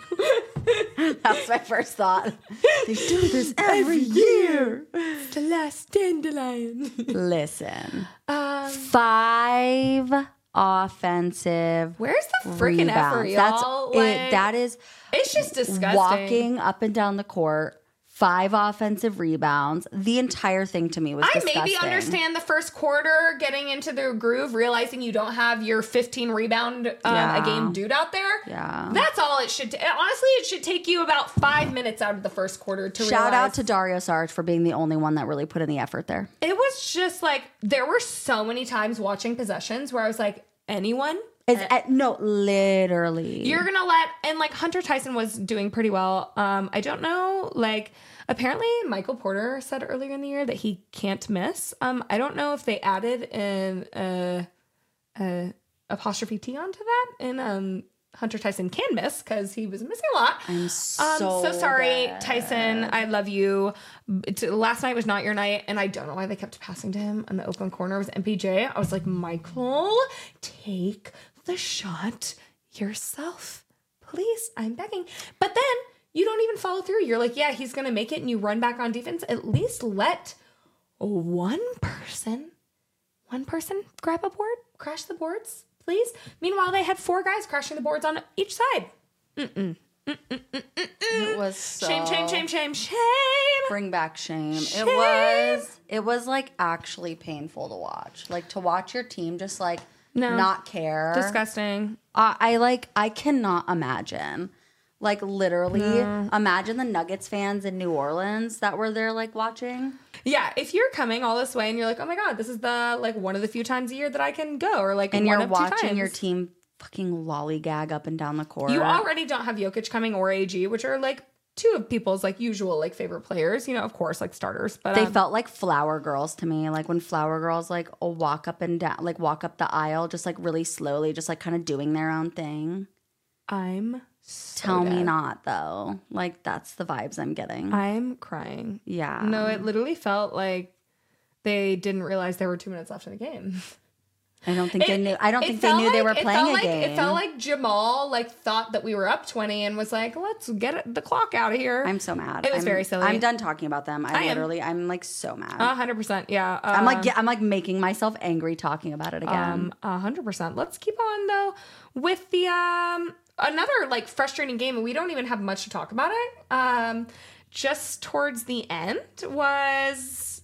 That's my first thought. They do this every year. It's the last dandelion. Listen. 5 offensive. Where's the freaking effort, y'all? That's Like, it. That is it's just disgusting. walking up and down the court. 5 offensive rebounds. The entire thing to me was disgusting. I maybe understand the first quarter, getting into the groove, realizing you don't have your 15 rebound a game dude out there. Yeah. That's all it should honestly, it should take you about 5 minutes out of the first quarter to realize. Shout out to Dario Saric for being the only one that really put in the effort there. It was just like, there were so many times watching possessions where I was like, anyone? No, literally. You're gonna and like Hunter Tyson was doing pretty well. I don't know, like apparently Michael Porter said earlier in the year that he can't miss. I don't know if they added an apostrophe T onto that, and Hunter Tyson can miss because he was missing a lot. I'm so sorry, bad. Tyson. I love you. Last night was not your night, and I don't know why they kept passing to him on the open corner. It was MPJ. I was like, Michael, take the shot yourself, please. I'm begging. But then you don't even follow through. You're like, yeah, he's gonna make it, and you run back on defense. At least let one person grab a board, crash the boards, please. Meanwhile, they had 4 guys crashing the boards on each side. It was so Shame. Bring back shame. Shame. It was like actually painful to watch. Like to watch your team just like not care. Disgusting. I cannot imagine. Like literally imagine the Nuggets fans in New Orleans that were there like watching. Yeah, if you're coming all this way and you're like, oh my God, this is the like one of the few times a year that I can go, or like And one you're of 2 watching times. your team fucking lollygag up and down the court. You already don't have Jokic coming or AG, which are like 2 of people's like usual like favorite players, you know, of course, like starters. But They felt like flower girls to me. Like when flower girls like walk up and down, like walk up the aisle, just like really slowly, just like kind of doing their own thing. I'm so Tell me dead. not though. Like that's the vibes I'm getting. I'm crying. Yeah. No, it literally felt like they didn't realize there were 2 minutes left in the game. I don't think they knew. I don't It think they felt knew they like- were it playing felt a like- game. It felt like Jamal like thought that we were up 20 and was like, let's get the clock out of here. I'm so mad. It was very silly. I'm done talking about them. I am. I'm like so mad. 100%. Yeah. I'm like making myself angry talking about it again. 100%. Let's keep on though with the another like frustrating game, and we don't even have much to talk about it. Just towards the end was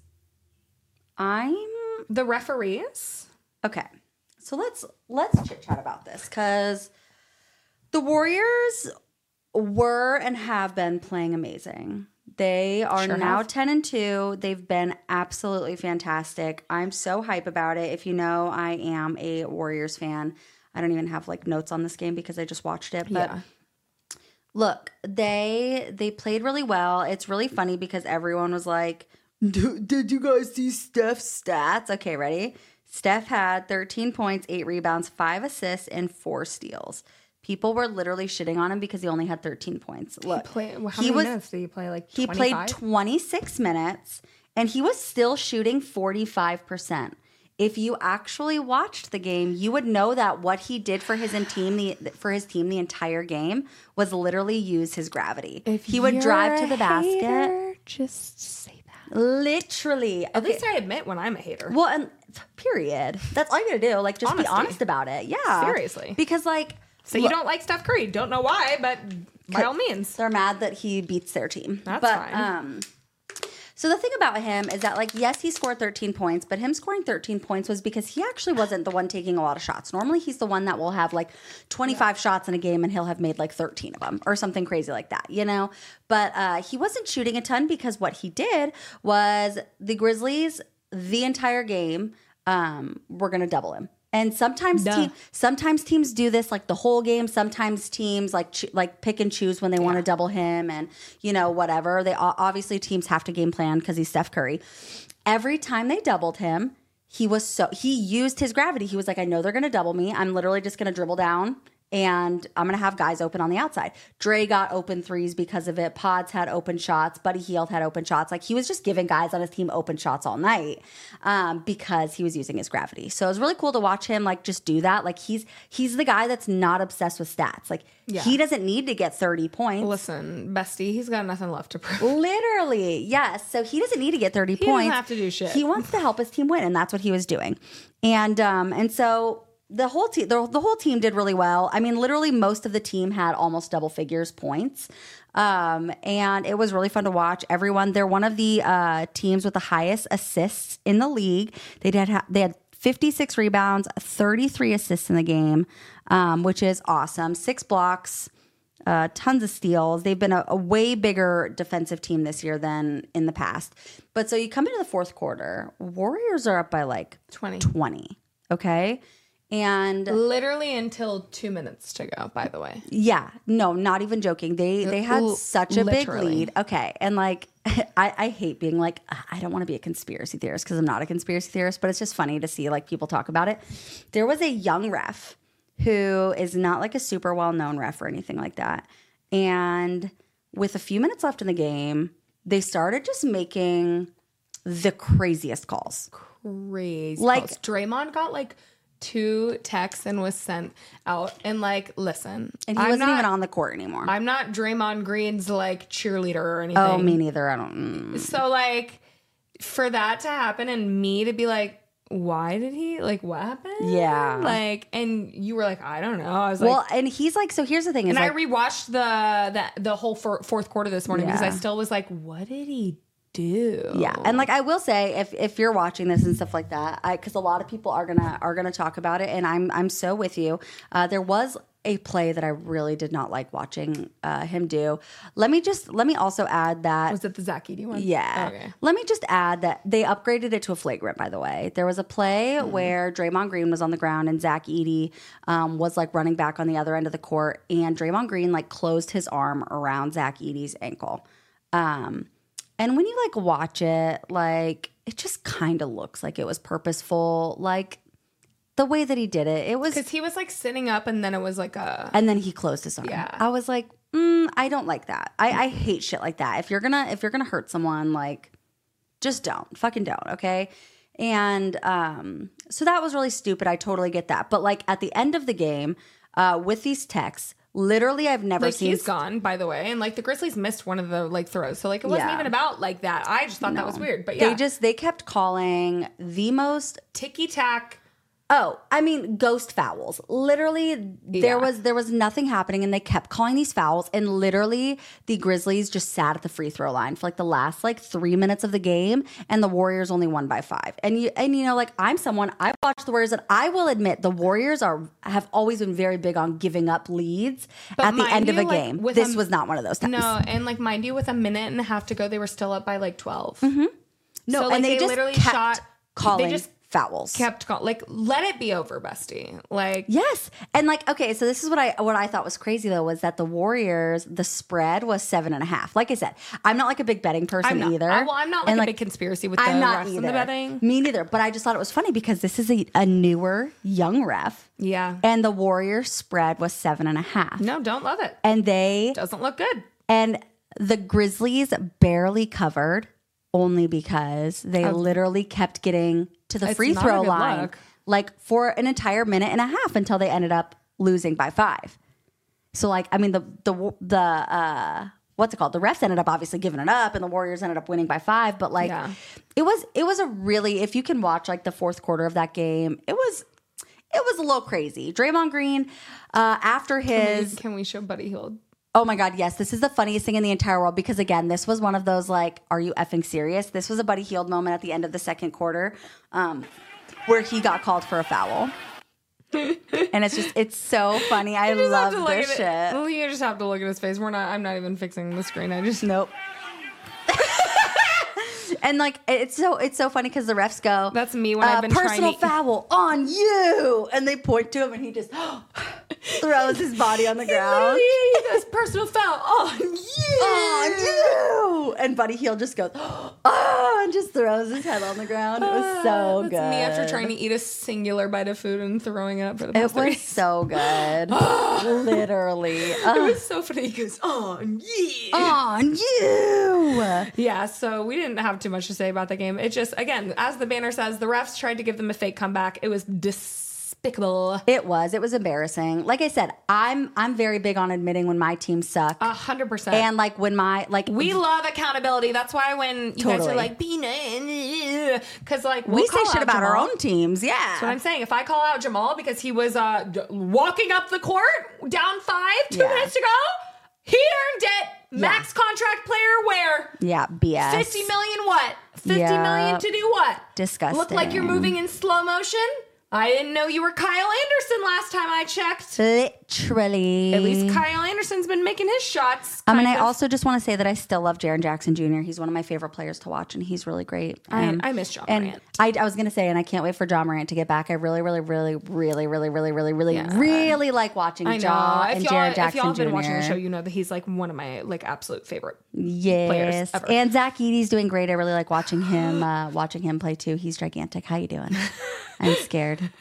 the referees. Okay. So let's chit chat about this because the Warriors were and have been playing amazing. They are now 10-2. They've been absolutely fantastic. I'm so hype about it. If you know, I am a Warriors fan. I don't even have like notes on this game because I just watched it. But look, they played really well. It's really funny because everyone was like, did you guys see Steph's stats? Okay, ready? Steph had 13 points, 8 rebounds, 5 assists, and 4 steals. People were literally shitting on him because he only had 13 points. Look, How many minutes did he play? Like 25? He played 26 minutes, and he was still shooting 45%. If you actually watched the game, you would know that what he did for his team the entire game was literally use his gravity. He would drive to the basket. Just say that. Literally. At least I admit when I'm a hater. Well, and period. That's all you gotta do. Like, just Honesty. be honest about it. Yeah. Seriously. Because, like... So you don't like Steph Curry. Don't know why, but by all means. They're mad that he beats their team. That's fine. So the thing about him is that, like, yes, he scored 13 points, but him scoring 13 points was because he actually wasn't the one taking a lot of shots. Normally, he's the one that will have, like, 25 shots in a game, and he'll have made, like, 13 of them or something crazy like that, you know? But he wasn't shooting a ton because what he did was the Grizzlies, the entire game, were going to double him. And sometimes teams do this like the whole game. Sometimes teams like pick and choose when they want to double him, and you know, whatever. They obviously teams have to game plan because he's Steph Curry. Every time they doubled him, he used his gravity. He was like, I know they're going to double me. I'm literally just going to dribble down and I'm going to have guys open on the outside. Dre got open threes because of it. Pods had open shots. Buddy Hield had open shots. Like, he was just giving guys on his team open shots all night because he was using his gravity. So it was really cool to watch him, like, just do that. Like, he's the guy that's not obsessed with stats. Like, he doesn't need to get 30 points. Listen, bestie, he's got nothing left to prove. Literally, yes. So he doesn't need to get 30 points. He doesn't have to do shit. He wants to help his team win, and that's what he was doing. And so the whole team did really well. I mean, literally most of the team had almost double figures points. And it was really fun to watch. They're one of the teams with the highest assists in the league. They had 56 rebounds, 33 assists in the game, which is awesome. 6 blocks, tons of steals. They've been a way bigger defensive team this year than in the past. But so you come into the fourth quarter, Warriors are up by like 20. Okay. And literally until 2 minutes to go, by the way. Yeah. No, not even joking. They had such a big lead. Okay. And like, I hate being like, I don't want to be a conspiracy theorist because I'm not a conspiracy theorist, but it's just funny to see like people talk about it. There was a young ref who is not like a super well-known ref or anything like that. And with a few minutes left in the game, they started just making the craziest calls. Crazy. Like calls. Draymond got like 2 texts and was sent out. And like, listen. And he wasn't even on the court anymore. I'm not Draymond Green's like cheerleader or anything. Oh, me neither. I don't. So like, for that to happen and me to be like, why did he, like, what happened? Yeah. Like, and you were like, I don't know. I was well, like, and he's like, so here's the thing. And like, I rewatched the whole fourth quarter this morning because I still was like, what did he do? Yeah. And like, I will say, if you're watching this and stuff like that, because a lot of people are gonna talk about it, and I'm so with you. There was a play that I really did not like watching him do. Let me also add that. Was it the Zach Edey one? Yeah. Okay. Let me just add that they upgraded it to a flagrant, by the way. There was a play where Draymond Green was on the ground and Zach Edey was like running back on the other end of the court, and Draymond Green like closed his arm around Zach Edey's ankle. And when you like watch it, like it just kind of looks like it was purposeful. Like the way that he did it was because he was like sitting up and then it was like and then he closed his arm. Yeah. I was like, I don't like that. I hate shit like that. If you're gonna hurt someone, like just fucking don't. Okay. And so that was really stupid. I totally get that. But like at the end of the game, with these texts, literally I've never like seen. He's gone, by the way, and like the Grizzlies missed one of the like throws, so like it wasn't even about like that. I just thought that was weird. But yeah, they kept calling the most ticky tack. Oh, I mean, ghost fouls. Literally, there was nothing happening, and they kept calling these fouls. And literally, the Grizzlies just sat at the free throw line for like the last like 3 minutes of the game, and the Warriors only won by 5. And you know, like I watch the Warriors, and I will admit the Warriors have always been very big on giving up leads at the end of a game. This was not one of those times. No, and like mind you, with a minute and a half to go, they were still up by like 12. Mm-hmm. No, so, like, and they just literally kept calling. They just fouls. Kept calling. Like, let it be over, bestie. Like, yes. And like, okay, so this is what I thought was crazy though, was that the Warriors, the spread was 7.5. Like I said, I'm not like a big betting person either. I'm not like a big conspiracy with the refs and the betting. Me neither. But I just thought it was funny because this is a newer, young ref. Yeah. And the Warriors spread was 7.5. No, don't love it. And doesn't look good. And the Grizzlies barely covered only because they literally kept getting to the free throw line like for an entire minute and a half until they ended up losing by 5. So like, I mean, the what's it called? The refs ended up obviously giving it up and the Warriors ended up winning by 5. But like, it was a really, if you can watch like the fourth quarter of that game, it was a little crazy. Draymond Green, after his... Can we show Buddy Hield? Oh my God, yes. This is the funniest thing in the entire world because, again, this was one of those, like, are you effing serious? This was a Buddy Hield moment at the end of the second quarter where he got called for a foul. And it's so funny. I love this shit. Well, you just have to look at his face. I'm not even fixing the screen. Nope. And like it's so funny because the refs go, that's me when I've been personal foul on you, and they point to him and he just throws his body on the ground. He goes, personal foul on you, and Buddy Hield just goes and just throws his head on the ground. It was so good. That's me after trying to eat a singular bite of food and throwing it up for the past 3 days. So good. Literally, it was so funny. He goes on you. Yeah, so we didn't have too much to say about the game. It just, again, as the banner says, the refs tried to give them a fake comeback. It was despicable. despicable. It was embarrassing. Like I said, I'm very big on admitting when my teams suck. 100%. And like when we love accountability. That's why when you guys are Totally. like, be nice, because like we say call shit out about our Jamal. own teams. Yeah. That's what I'm saying. If I call out Jamal because he was walking up the court down 5 2 Yeah. minutes ago, he earned it. Max contract player where? Yeah, BS. 50 million what? 50 Yeah. million to do what? Disgusting. Look like you're moving in slow motion? I didn't know you were Kyle Anderson last time I checked. Literally. At least Kyle Anderson's been making his shots. I mean, kind I of. also just want to say that I still love Jaren Jackson Jr. He's one of my favorite players to watch, and he's really great. I miss Ja and Morant. I was going to say, and I can't wait for Ja Morant to get back. I really like watching I know. Ja and Jaren Jackson if y'all have been Jr. watching the show, you know that he's like one of my like absolute favorite. Yes, players ever. and Zach Edey's doing great. I really like watching him play too. He's gigantic. How you doing? I'm scared.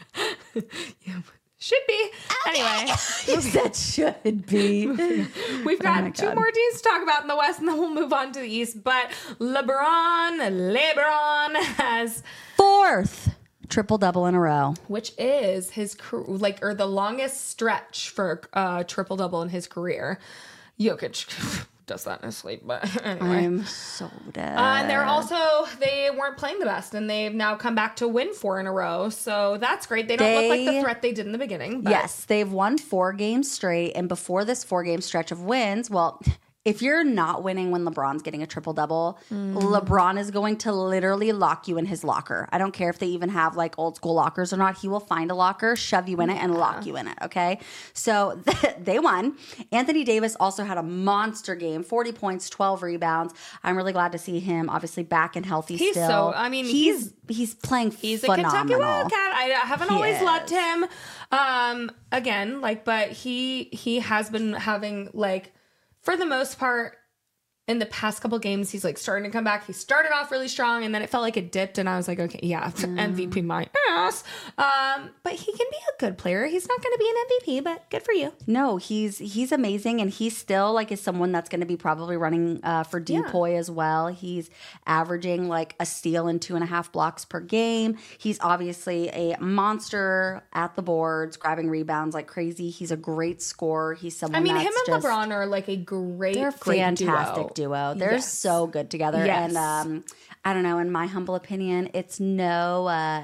Should be. Anyway, You said should be. we've got my 2 God. more teams to talk about in the West, and then we'll move on to the East. But LeBron has, 4th triple-double in a row. which is his or the longest stretch for triple double in his career. Jokic does that in his sleep, but anyway. I'm so dead. And they weren't playing the best, and they've now come back to win 4 in a row. So that's great. They don't look like the threat they did in the beginning. But Yes, they've won 4 games straight. And before this 4-game stretch of wins, well, if you're not winning when LeBron's getting a triple-double, LeBron is going to literally lock you in his locker. I don't care if they even have like old school lockers or not. He will find a locker, shove you in it, and lock you in it, okay? So they won. Anthony Davis also had a monster game, 40 points, 12 rebounds. I'm really glad to see him obviously back and healthy He's still. He's playing He's phenomenal. a Kentucky Wildcat. I haven't He always loved is. him. Again, like, but he has been having like, for the most part, in the past couple games, he's like starting to come back. He started off really strong, and then it felt like it dipped, and I was like, okay, yeah, MVP my ass. But he can be a good player. He's not going to be an MVP, but good for you. No, he's amazing, and he still like is someone that's going to be probably running for Depoy as well. He's averaging like a steal and 2.5 blocks per game. He's obviously a monster at the boards, grabbing rebounds like crazy. He's a great scorer. He's someone. I mean, that's him and just, LeBron are like a great, they're a great fantastic duo. They're Yes. so good together. Yes. And I don't know, in my humble opinion, it's no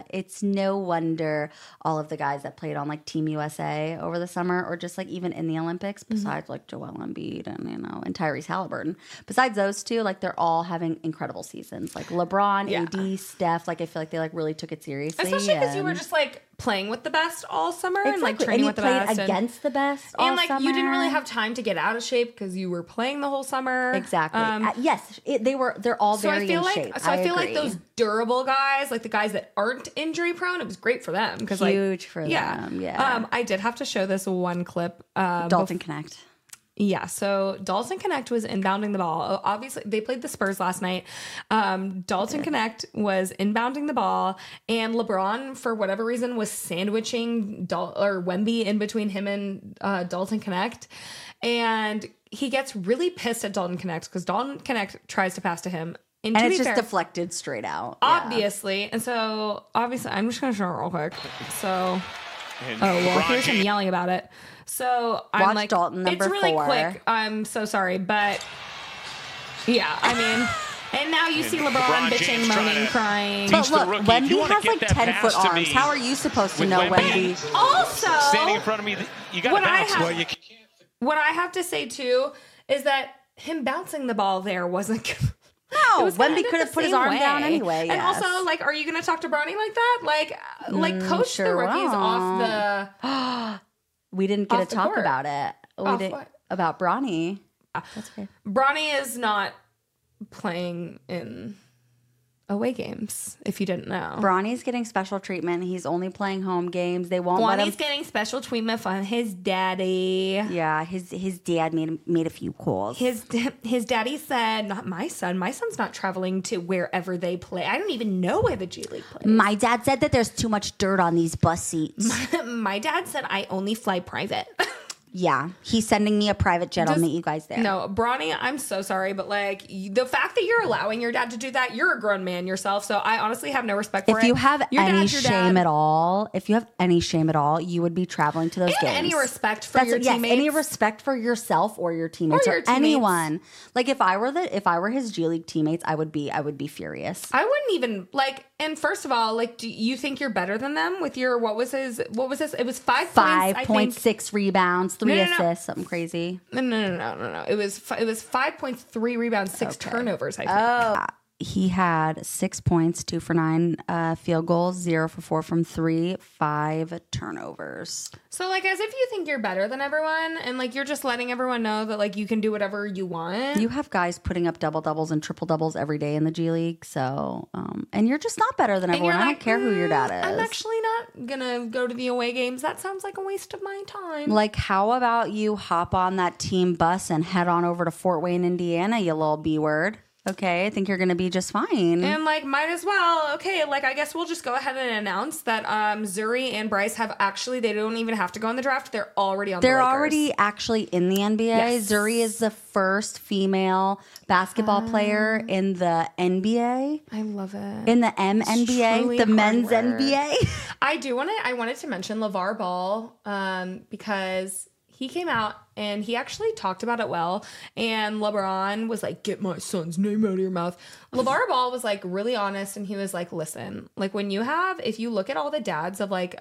wonder all of the guys that played on like Team USA over the summer, or just like even in the Olympics, besides like Joel Embiid and Tyrese Halliburton, besides those two, like they're all having incredible seasons. Like LeBron, Yeah. AD, Steph, like I feel like they like really took it seriously. Especially because you were and- just like playing with the best all summer and like Exactly. training and with the he played best. against the best all And like you didn't really summer. have time to get out of shape because you were playing the whole summer. Exactly. Yes, they're all So very I feel in like shape. I feel like agree. those durable guys, like the guys that aren't injury prone, it was great for them because like Huge for them, yeah. I did have to show this one clip. Dalton Connect. Yeah, so Dalton Connect was inbounding the ball. Obviously, they played the Spurs last night. Dalton Connect was inbounding the ball, and LeBron, for whatever reason, was sandwiching Wemby in between him and Dalton Connect. And he gets really pissed at Dalton Connect because Dalton Connect tries to pass to him. And to it's be just fair, deflected straight out. obviously. And so, obviously, I'm just going to show it real quick. So, And well, LeBron here's him James- yelling about it. So I'm Watch like, Dalton, number it's really 4. quick. I'm so sorry, but yeah, I mean, and now you see LeBron LeBron bitching, James trying moaning, to crying. teach But the look, rookie, if Wemby you wanna has get like that 10-foot pass to arms. me How are you supposed to with know Wemby Wemby? Also, standing in front of me, you got to What I bounce. have- Well, you can't. what I have to say too is that him bouncing the ball there wasn't good. No, It was gonna Wemby end up could have the put his same arm way. down anyway. And yes. also, like, are you going to talk to Bronny like that? Like coach sure the rookies won't. off the. we didn't get off to the talk court. about it. We Off didn't what? about Bronny. That's okay. Bronny is not playing in away games, if you didn't know. Bronny's getting special treatment. He's only playing home games. They won't let him. Bronny's getting special treatment from his daddy. Yeah, his dad made a few calls. His daddy said, not my son. My son's not traveling to wherever they play. I don't even know where the G League plays. My dad said that there's too much dirt on these bus seats. My dad said I only fly private. Yeah, he's sending me a private jet. I'll meet you guys there. No, Bronny, I'm so sorry, but like the fact that you're allowing your dad to do that, you're a grown man yourself. So I honestly have no respect for it. If you have Your any dad's your shame dad. at all, you would be traveling to those And games. any respect for your teammates. Any respect for yourself or your teammates Or or, your teammates. anyone. Like if I were his G League teammates, I would be furious. I wouldn't even like. And first of all, like, do you think you're better than them with your what was this? It was 5 points. 5.6 rebounds, 3 No. assists, something crazy. No. It was 5.3 rebounds, 6 turnovers. I think. Oh, he had 6 points, 2 for 9 field goals, 0 for 4 from 3, 5 turnovers. So like, as if you think you're better than everyone, and like you're just letting everyone know that like you can do whatever you want. You have guys putting up double doubles and triple doubles every day in the G League, so and you're just not better than And everyone. you're I like, don't care who your dad is. I'm actually not gonna go to the away games. That sounds like a waste of my time. Like, how about you hop on that team bus and head on over to Fort Wayne, Indiana, you little B word? Okay, I think you're going to be just fine. And like, might as well. Okay, like I guess we'll just go ahead and announce that Zuri and Bryce have actually. They don't even have to go in the draft. They're already on. They're the Lakers. already actually in the NBA. Yes. Zuri is the first female basketball player in the NBA. I love it. In the truly MNBA, the hard men's work. NBA. I wanted to mention LeVar Ball because he came out and he actually talked about it well. And LeBron was like, "Get my son's name out of your mouth." LeVar Ball was like really honest, and he was like, "Listen, like if you look at all the dads of like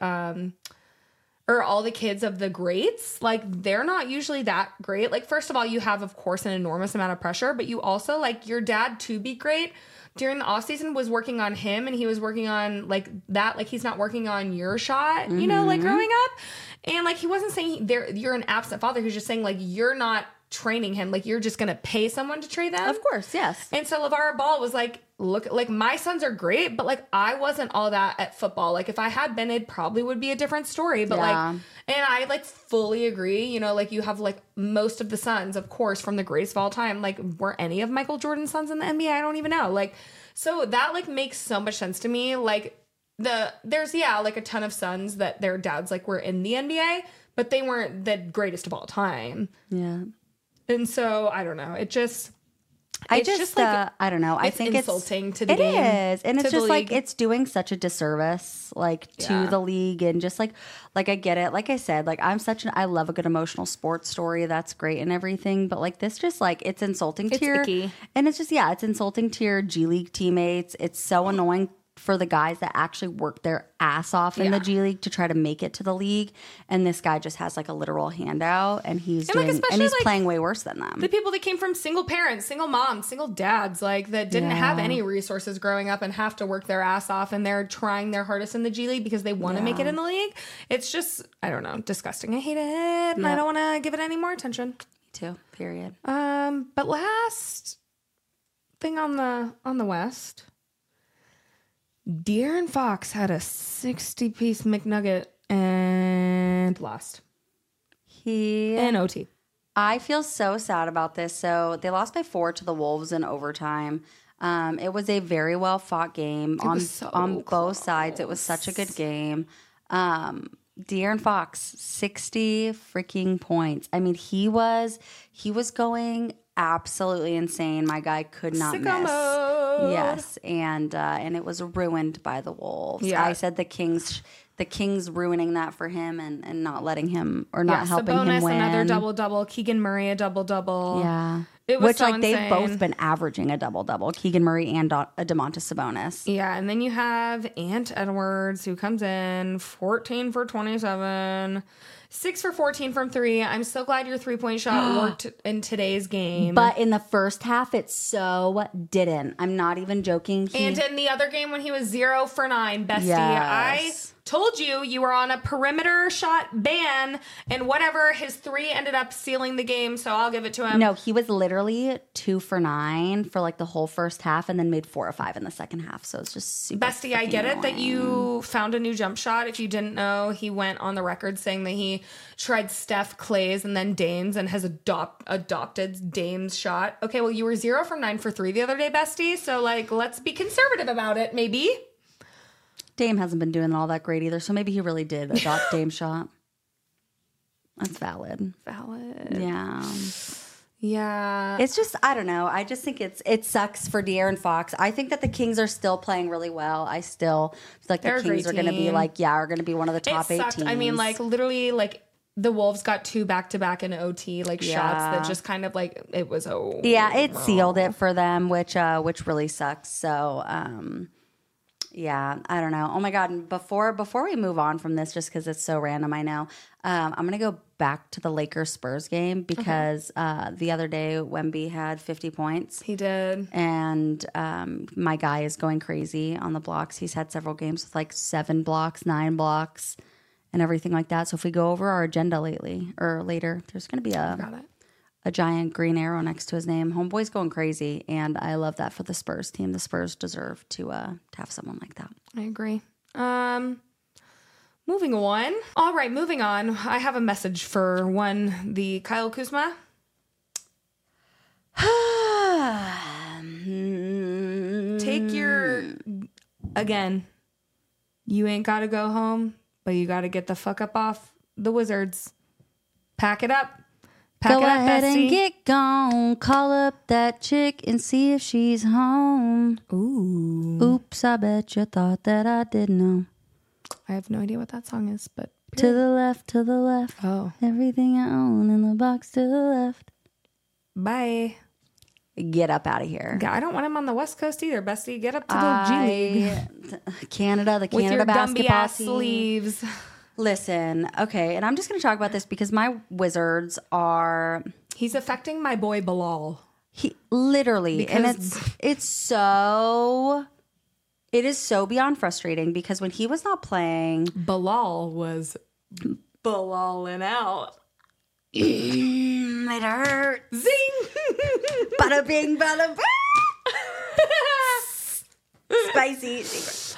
or all the kids of the greats, like they're not usually that great. Like first of all, you have of course an enormous amount of pressure, but you also like your dad to be great." During the offseason was working on him, and he was working on like that. Like he's not working on your shot, you know, like growing up. And like he wasn't saying you're an absent father. He was just saying like you're not training him. Like you're just going to pay someone to train them. Of course, yes. And so LeVar Ball was like, look, like my sons are great, but like I wasn't all that at football. Like if I had been, it probably would be a different story. But Yeah. like, and I like fully agree, you know, like you have like most of the sons, of course, from the greatest of all time. Like were any of Michael Jordan's sons in the NBA? I don't even know. Like, so that like makes so much sense to me. Like there's like a ton of sons that their dads like were in the NBA, but they weren't the greatest of all time. Yeah. And so I don't know. It's just I don't know. I think insulting to the it game. It is, and to it's the just like league. it's doing such a disservice, like to Yeah. the league, and just like I get it. Like I said, like I love a good emotional sports story. That's great and everything, but like this, just like it's insulting to It's your, icky. and it's just it's insulting to your G League teammates. It's so annoying for the guys that actually work their ass off in the G League to try to make it to the league, and this guy just has like a literal handout, and he's And, like, doing, especially, and he's like, playing way worse than them. The people that came from single parents, single moms, single dads, like that didn't have Yeah. any resources growing up and have to work their ass off, and they're trying their hardest in the G League because they want to make it in the league. It's just, I don't know, disgusting. I hate it, and I Yep. don't want to give it any more attention. Me too. Period. But last thing on the West, De'Aaron Fox had a 60-piece McNugget and lost in OT. I feel so sad about this. So they lost by 4 to the Wolves in overtime. It was a very well fought game was so on both sides. It was such a good game. De'Aaron Fox, 60 freaking points. I mean, he was going absolutely insane. My guy could not Sicko miss. mode. Yes, and it was ruined by the Wolves. Yeah. I said the Kings ruining that for him and not letting him or not helping Sabonis, him win. another double-double. Keegan Murray, a double-double. Yeah. It was Which, so like, they've insane. both been averaging a double-double. Keegan Murray and DeMontis Sabonis. Yeah, and then you have Ant Edwards, who comes in 14 for 27, 6 for 14 from 3. I'm so glad your three-point shot worked in today's game. But in the first half, it so didn't. I'm not even joking. And in the other game when he was 0 for 9, bestie, Yes. I told you were on a perimeter shot ban, and whatever, his 3 ended up sealing the game, so I'll give it to him. No, he was literally 2 for 9 for like the whole first half and then made 4 or 5 in the second half. So it's just super Bestie, I freaking get it that annoying. you found a new jump shot. If you didn't know, he went on the record saying that he tried Steph, Clay's, and then Dame's and has adopted Dame's shot. Okay, well, you were 0 from 9 for 3 the other day, bestie. So, like, let's be conservative about it, maybe. Dame hasn't been doing all that great either. So maybe he really did adopt Dame's shot. That's valid. Valid. Yeah. Yeah. It's just, I don't know. I just think it sucks for De'Aaron Fox. I think that the Kings are still playing really well. I still feel like They're a the Kings great are going to be team. like, are going to be one of the top it 8 sucked. teams. I mean, like literally, like the Wolves got 2 back-to-back in OT, like shots that just kind of like it was. Yeah, it sealed it for them, which really sucks. So, yeah, I don't know. Oh my God! And before we move on from this, just because it's so random, I know I'm gonna go back to the Lakers Spurs game because the other day Wemby had 50 points. He did, and my guy is going crazy on the blocks. He's had several games with like 7 blocks, 9 blocks, and everything like that. So if we go over our agenda later, there's gonna be a giant green arrow next to his name. Homeboy's going crazy, and I love that for the Spurs team. The Spurs deserve to have someone like that. I agree. Moving on. All right, moving on. I have a message for the Kyle Kuzma. Again, you ain't got to go home, but you got to get the fuck up off the Wizards. Pack it up. Pack Go it up, ahead bestie. and get gone. Call up that chick and see if she's home. Ooh. Oops, I bet you thought that I didn't know. I have no idea what that song is, but... To the left. Oh. Everything I own in the box to the left. Bye. Get up out of here. I don't want him on the West Coast either, bestie. Get up to the G League. Canada, the With Canada your basketball Gumby-ass team. sleeves. Listen, okay, and I'm just going to talk about this because my Wizards are... He's affecting my boy Bilal. He literally, and it is so beyond frustrating because when he was not playing, Bilal was Bilalling out. it hurt. Zing! Bada bing, bada bing. Spicy.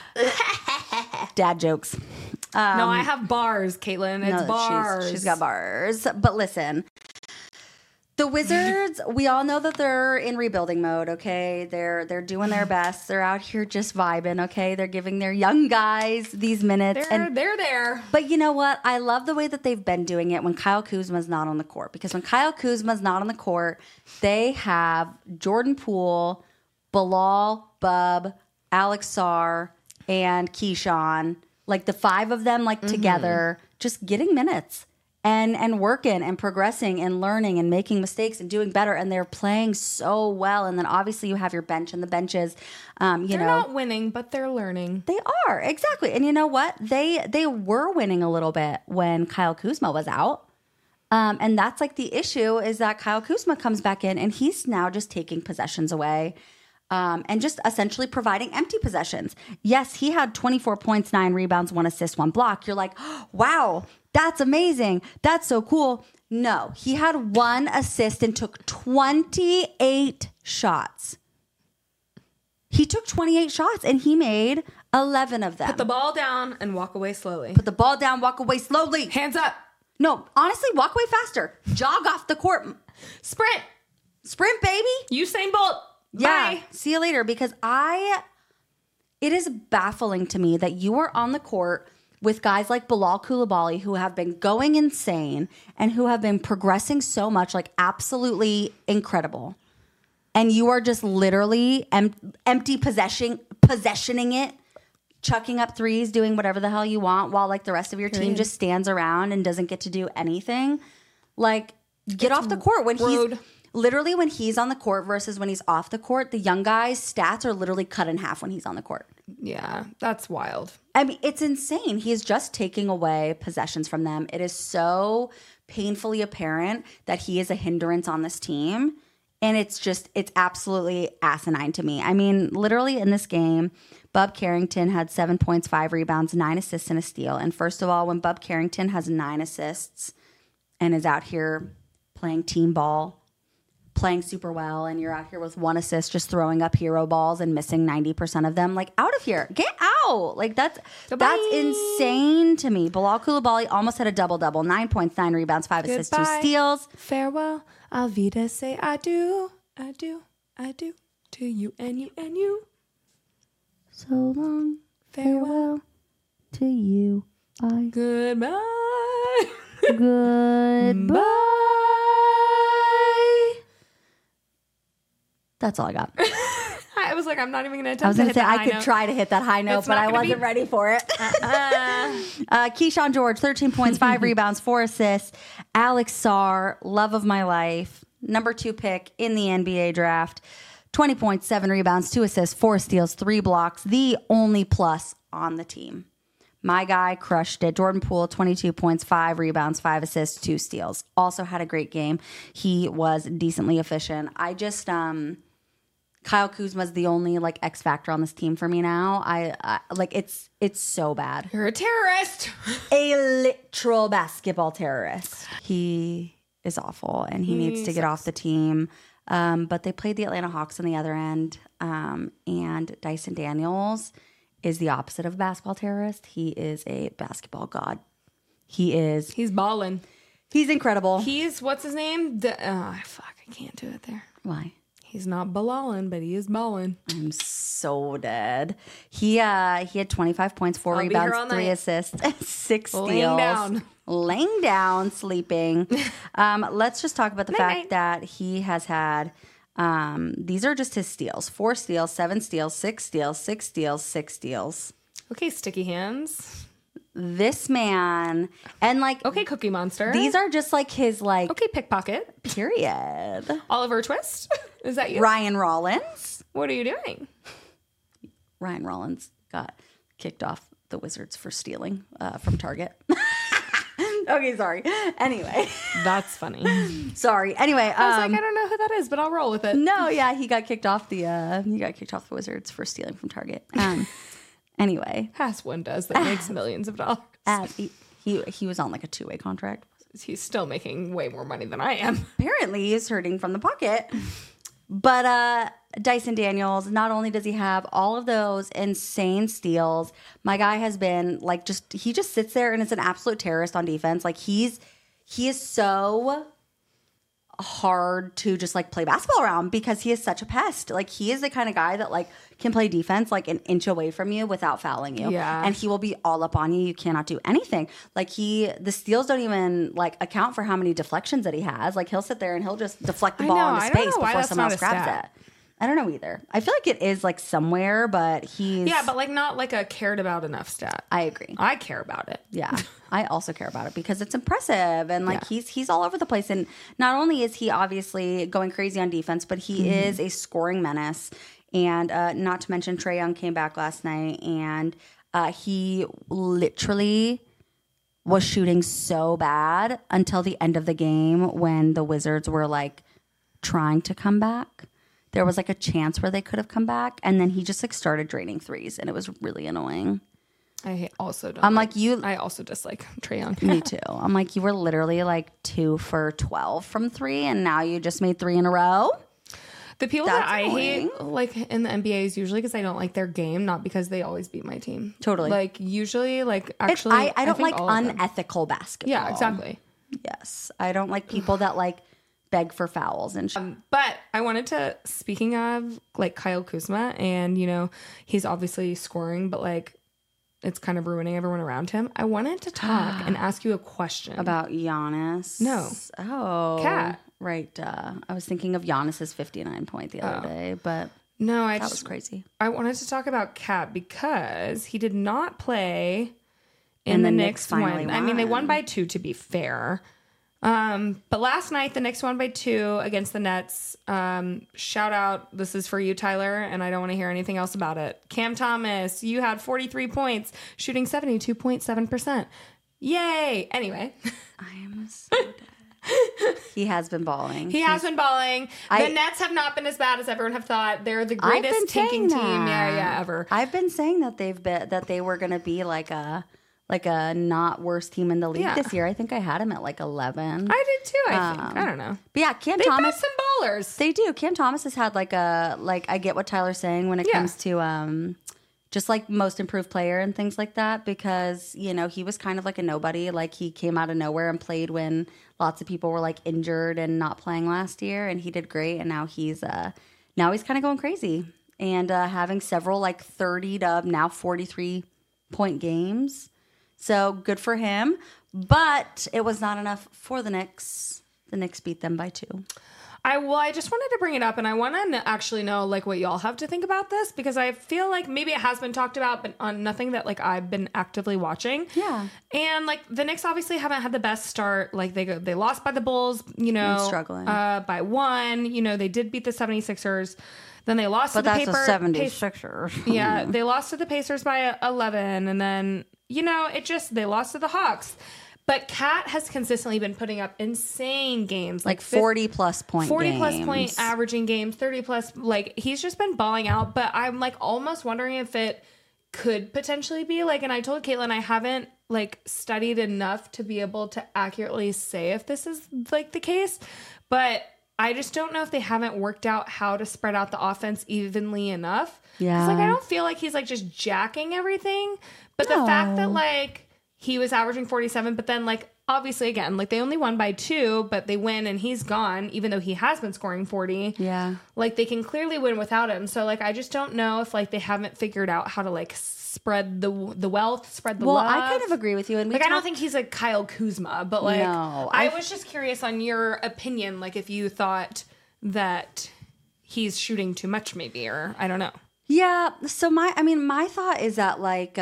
Dad jokes. No, I have bars, Caitlin. It's bars. She's got bars. But listen, the Wizards, we all know that they're in rebuilding mode, okay? They're doing their best. They're out here just vibing, okay? They're giving their young guys these minutes. They're there. But you know what? I love the way that they've been doing it when Kyle Kuzma's not on the court. Because when Kyle Kuzma's not on the court, they have Jordan Poole, Bilal, Bub, Alex Sarr, and Keyshawn, like the 5 of them, like together, just getting minutes and working and progressing and learning and making mistakes and doing better. And they're playing so well. And then obviously you have your bench and the benches. They're not winning, but they're learning. They are, exactly. And you know what? They were winning a little bit when Kyle Kuzma was out. And that's like the issue is that Kyle Kuzma comes back in and he's now just taking possessions away. And just essentially providing empty possessions. Yes, he had 24 points, 9 rebounds, 1 assist, 1 block. You're like, oh, wow, that's amazing. That's so cool. No, he had 1 assist and took 28 shots. He took 28 shots and he made 11 of them. Put the ball down and walk away slowly. Put the ball down, walk away slowly. Hands up. No, honestly, walk away faster. Jog off the court. Sprint, baby. Usain Bolt. Yeah. Bye. See you later. Because it is baffling to me that you are on the court with guys like Bilal Coulibaly who have been going insane and who have been progressing so much, like absolutely incredible. And you are just literally empty possessioning it, chucking up threes, doing whatever the hell you want while like the rest of your team just stands around and doesn't get to do anything. Like, get off the court when rude. When he's on the court versus when he's off the court, the young guy's stats are literally cut in half when he's on the court. Yeah, that's wild. I mean, it's insane. He is just taking away possessions from them. It is so painfully apparent that he is a hindrance on this team. And it's absolutely asinine to me. I mean, literally in this game, Bub Carrington had 7 points, 5 rebounds, 9 assists, and a steal. And first of all, when Bub Carrington has 9 assists and is out here playing team ball, playing super well, and you're out here with 1 assist just throwing up hero balls and missing 90% of them, like, out of here. Get out. Like, that's insane to me. Bilal Coulibaly almost had a double-double. 9 points, 9 rebounds, 5 assists, 2 steals. Farewell. Alvida say I do to you and you and you. So long. Farewell to you. Bye. Goodbye. Goodbye. That's all I got. I was like, I'm not even going to I was attempt going to to say hit I that could high note. try to hit that high note, It's but not I gonna wasn't be- ready for it. Keyshawn George, 13 points, 5 rebounds, 4 assists. Alex Sarr, love of my life, number 2 pick in the NBA draft. 20 points, 7 rebounds, 2 assists, 4 steals, 3 blocks. The only plus on the team. My guy crushed it. Jordan Poole, 22 points, 5 rebounds, 5 assists, 2 steals. Also had a great game. He was decently efficient. I just, Kyle Kuzma's the only like X factor on this team for me now. I like it's so bad. You're a terrorist. A literal basketball terrorist. He is awful and he needs to get off the team. But they played the Atlanta Hawks on the other end. And Dyson Daniels is the opposite of a basketball terrorist. He is a basketball god. He's balling. He's incredible. He's, what's his name? I can't do it there. Why? He's not balling, but he is balling. I'm so dead. He had 25 points, 4 I'll be here all rebounds, 3 night. assists, 6 steals. Laying down. Laying down, sleeping. Let's just talk about the fact that he has had, these are just his steals. 4 steals, 7 steals, 6 steals, 6 steals, 6 steals. Okay, sticky hands. This man, and like, Okay, Cookie Monster. these are just like his like, Okay, Pickpocket. period. Oliver Twist. Is that you? Ryan Rollins. What are you doing? Ryan Rollins got kicked off the Wizards for stealing from Target. Okay, sorry. Anyway, That's funny. I sorry. Anyway, was like, I don't know who that is, but I'll roll with it. no, yeah, he got kicked off the Wizards for stealing from Target. Anyway, As one does that makes millions of dollars. he was on like a 2-way contract. He's still making way more money than I am. Apparently, he's hurting from the pocket. But Dyson Daniels, not only does he have all of those insane steals, my guy has been like he just sits there and is an absolute terrorist on defense. Like he is so hard to just like play basketball around because he is such a pest. Like he is the kind of guy that like can play defense like an inch away from you without fouling you. Yeah. And he will be all up on you. You cannot do anything. Like the steals don't even like account for how many deflections that he has. Like he'll sit there and he'll just deflect the I ball know. into I don't space know why before that's someone not else a grabs stat. it. I don't know either. I feel like it is like somewhere, but he's Yeah, but like not like a cared about enough stat. I agree. I care about it. Yeah, I also care about it because it's impressive and like Yeah. he's all over the place. And not only is he obviously going crazy on defense, but he is a scoring menace. And not to mention Trae Young came back last night and he literally was shooting so bad until the end of the game when the Wizards were like trying to come back. There was like a chance where they could have come back, and then he just like started draining threes, and it was really annoying. I also don't. I'm like you. I also dislike Trae Young. Me too. I'm like, you were literally like 2 for 12 from 3, and now you just made 3 in a row. The people That's that I annoying. hate, like in the NBA, is usually because I don't like their game, not because they always beat my team. Totally. Like usually, like actually, I don't think like all of them. unethical basketball. Yeah, exactly. Yes, I don't like people that like beg for fouls and. But I wanted to, speaking of like Kyle Kuzma, and you know, he's obviously scoring, but like it's kind of ruining everyone around him. I wanted to talk and ask you a question About Giannis? No. Oh. Kat. Right. I was thinking of Giannis's 59 point the other day, but No, that was crazy. I wanted to talk about Cat because he did not play in the Knicks finally win. I mean, they won won. by 2 to be fair. But last night the Knicks won by 2 against the Nets. Shout out, this is for you, Tyler, and I don't want to hear anything else about it. Cam Thomas, you had 43 points, shooting 72.7%. Yay! Anyway, I am so dead. He has been balling. he has been balling. The Nets have not been as bad as everyone have thought. They're the I've greatest been tanking saying team, that. ever. I've been saying that they were going to be like a not worst team in the league Yeah. this year. I think I had him at like 11. I did too. I think. I don't know. But yeah, Cam They've got Thomas. some ballers. They do. Cam Thomas has had I get what Tyler's saying when it Yeah. comes to just like most improved player and things like that, because, you know, he was kind of like a nobody. Like he came out of nowhere and played when lots of people were like injured and not playing last year, and he did great. And now he's kind of going crazy and having several like 30 to now 43 point games. So good for him. But it was not enough for the Knicks. The Knicks beat them by 2. I just wanted to bring it up, and I want to actually know like what y'all have to think about this, because I feel like maybe it has been talked about, but on nothing that like I've been actively watching. Yeah. And like the Knicks obviously haven't had the best start. Like they lost by the Bulls, you know, And struggling. by 1. You know, they did beat the 76ers. Then they lost But to the that's a 76ers. Yeah, they lost to the Pacers by 11, and then you know they lost to the Hawks. But Cat has consistently been putting up insane games, like 40 plus point 40 games. plus point averaging games, 30 plus. Like he's just been balling out. But I'm like almost wondering if it could potentially be like. And I told Caitlin I haven't like studied enough to be able to accurately say if this is like the case, but I just don't know if they haven't worked out how to spread out the offense evenly enough. Yeah. 'Cause, like I don't feel like he's like just jacking everything, but the fact that like he was averaging 47, but then like obviously again like they only won by 2, but they win and he's gone even though he has been scoring 40. Yeah. Like they can clearly win without him. So like I just don't know if like they haven't figured out how to like spread the wealth, spread the love. I kind of agree with you. And like I don't think he's like Kyle Kuzma, but like No, I was just curious on your opinion, like if you thought that he's shooting too much maybe, or I don't know. Yeah. So my thought is that like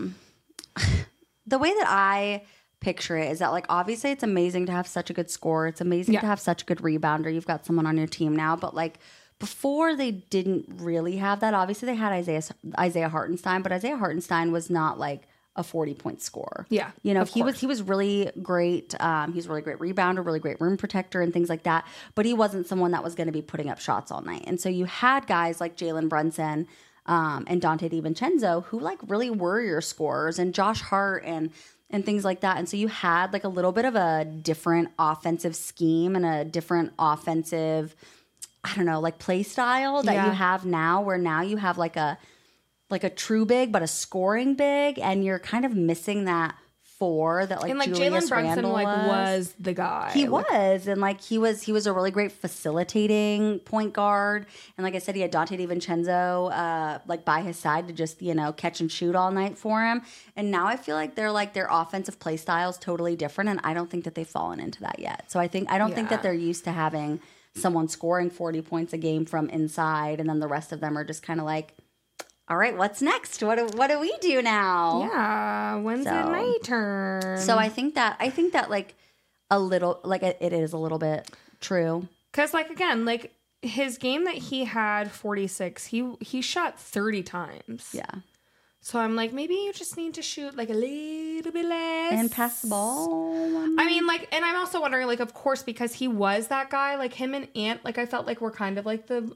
the way that I picture it is that like obviously it's amazing to have such a good scorer. It's amazing to have such a good rebounder. You've got someone on your team now, but like before they didn't really have that. Obviously they had Isaiah Hartenstein, but Isaiah Hartenstein was not like a 40-point scorer. Yeah. You know, of course. he was really great. He was a really great rebounder, really great rim protector and things like that. But he wasn't someone that was going to be putting up shots all night. And so you had guys like Jalen Brunson and Dante DiVincenzo who like really were your scorers, and Josh Hart and things like that. And so you had like a little bit of a different offensive scheme and a different offensive, I don't know, like play style that you have now, where now you have like a true big, but a scoring big, and you're kind of missing that 4 that like, and like Julius Jalen Brunson Randle like was the guy. He was, and like he was a really great facilitating point guard. And like I said, he had Dante DiVincenzo like by his side to just, you know, catch and shoot all night for him. And now I feel like they're like their offensive play style is totally different, and I don't think that they've fallen into that yet. So I don't think that they're used to having someone scoring 40 points a game from inside, and then the rest of them are just kind of like, all right, what's next? What do we do now? Yeah, when's it my turn? So I think that like a little, like it is a little bit true. Because like again, like his game that he had 46, he shot 30 times. Yeah. So I'm like, maybe you just need to shoot like a little bit less and pass the ball. I mean, like, and I'm also wondering, like, of course, because he was that guy, like him and Ant, like I felt like we're kind of like the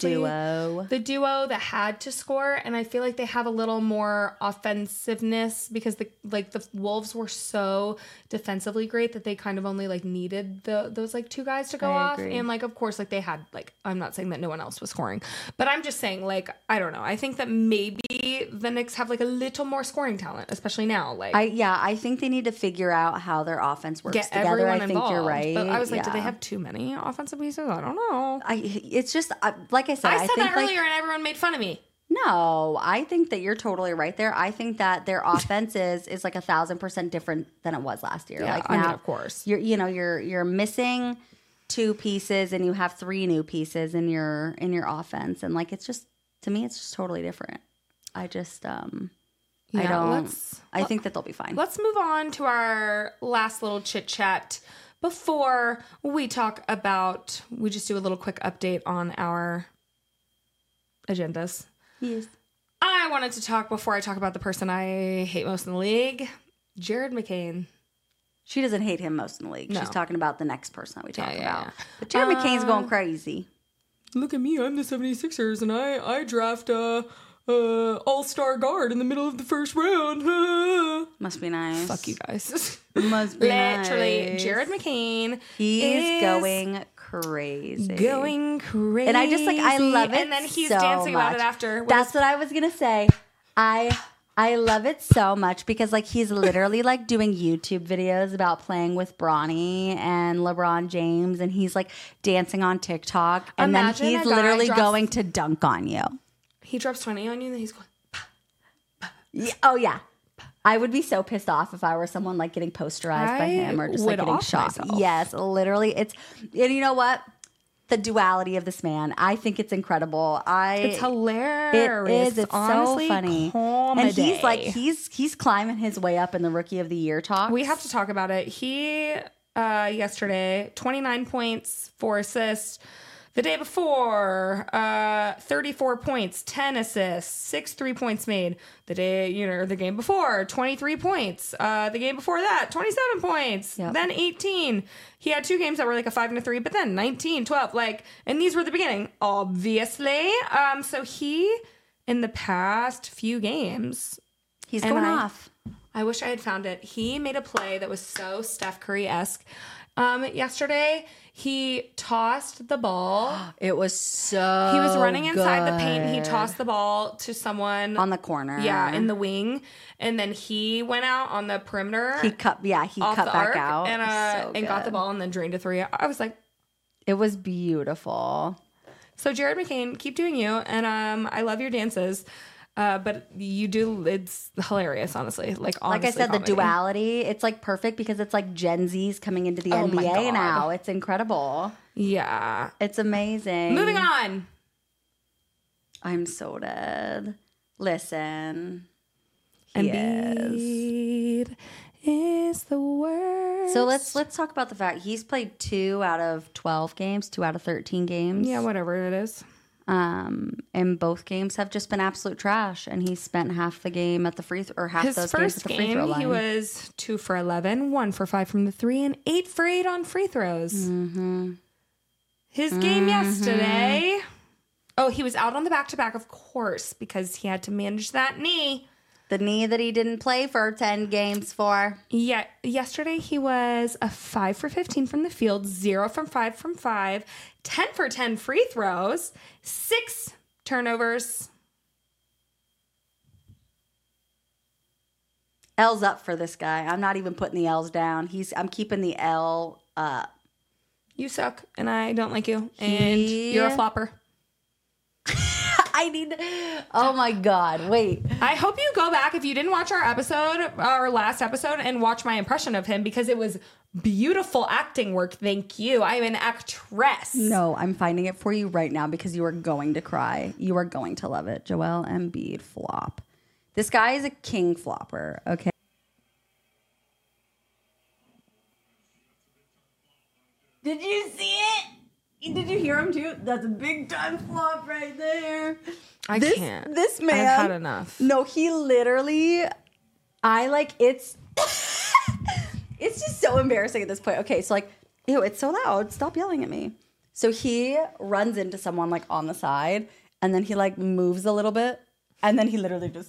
duo that had to score, and I feel like they have a little more offensiveness because the Wolves were so defensively great that they kind of only like needed those like 2 guys to go off, and like of course like they had like, I'm not saying that no one else was scoring, but I'm just saying like I don't know, I think that maybe the Knicks have like a little more scoring talent, especially now. Like, I think they need to figure out how their offense works get together. everyone I think involved. you're right. But I was like, do they have too many offensive pieces? I don't know. It's just like I said. I said think that earlier, and everyone made fun of me. No, I think that you're totally right there. I think that their offense is like 1,000% different than it was last year. Yeah, like I now, mean, of course, you're missing 2 pieces, and you have 3 new pieces in your offense, and like it's just, to me, it's just totally different. I just I think that they'll be fine. Let's move on to our last little chit chat before we talk about. We just do a little quick update on our agendas. Yes. I wanted to talk before I talk about the person I hate most in the league, Jared McCain. She doesn't hate him most in the league. No. She's talking about the next person that we talk about. Yeah. But Jared McCain's going crazy. Look at me, I'm the 76ers, and I draft all-star guard in the middle of the first round. Must be nice. Fuck you guys. Must be Literally, nice. Jared McCain. He's going crazy. Going crazy. And I love it. And then he's so dancing much. about it after. That's what I was gonna say. I love it so much because like he's literally like doing YouTube videos about playing with Bronny and LeBron James, and he's like dancing on TikTok, and Imagine then he's a guy literally drops- going to dunk on you. He drops 20 on you, and then he's going. Yeah, oh yeah. I would be so pissed off if I were someone like getting posterized by him or just like would getting off shot. myself. Yes, literally. And you know what? The duality of this man. I think it's incredible. It's hilarious. It is. It's honestly so funny. comedy. And he's like, he's climbing his way up in the Rookie of the Year talk. We have to talk about it. He, yesterday, 29 points, 4 assists. The day before, 34 points, 10 assists, 6 3-points made. The game before, 23 points. The game before that, 27 points. Yep. Then 18. He had 2 games that were like a 5 and a 3, but then 19, 12, and these were the beginning, obviously. So he, in the past few games, He's going off. I wish I had found it. He made a play that was so Steph Curry-esque. Yesterday, he tossed the ball. It was so He was running inside the paint. He good. tossed the ball to someone On the corner. Yeah, in the wing, and then he went out on the perimeter. He cut off back the arc out. and So got the good. ball and then drained a 3. I was like, It was beautiful. so Jared McCain, keep doing you, and I love your dances. But you do, it's hilarious, honestly. Like I said, comedy. the duality, it's like perfect because it's like Gen Z's coming into the Oh my NBA God. now. It's incredible. Yeah. It's amazing. Moving on. I'm so dead. Listen. He is. Embiid is the worst. So let's talk about the fact he's played 2 out of 12 games, 2 out of 13 games. Yeah, whatever it is. And both games have just been absolute trash. And he spent half the game at the free or half His those games first at the free throw game, line. he was 2 for 11, 1 for 5 from the 3, and 8 for 8 on free throws. Mm-hmm. His game yesterday. Oh, he was out on the back-to-back, of course, because he had to manage that knee. The knee that he didn't play for 10 games for. Yeah, yesterday he was a 5 for 15 from the field, 0 from 5 from 5, 10 for 10 free throws, 6 turnovers. L's up for this guy. I'm not even putting the L's down. I'm keeping the L up. You suck, and I don't like you, and you're a flopper. I need. Oh my God! Wait. I hope you go back if you didn't watch our last episode, and watch my impression of him because it was beautiful acting work. Thank you. I'm an actress. No, I'm finding it for you right now because you are going to cry. You are going to love it. Joel Embiid flop. This guy is a king flopper. Okay. Did you see it? Did you hear him too? That's a big time flop right there. I can't. This man. I've had enough. No, he literally. It's. It's just so embarrassing at this point. Okay, so ew, it's so loud. Stop yelling at me. So he runs into someone on the side, and then he moves a little bit, and then he literally just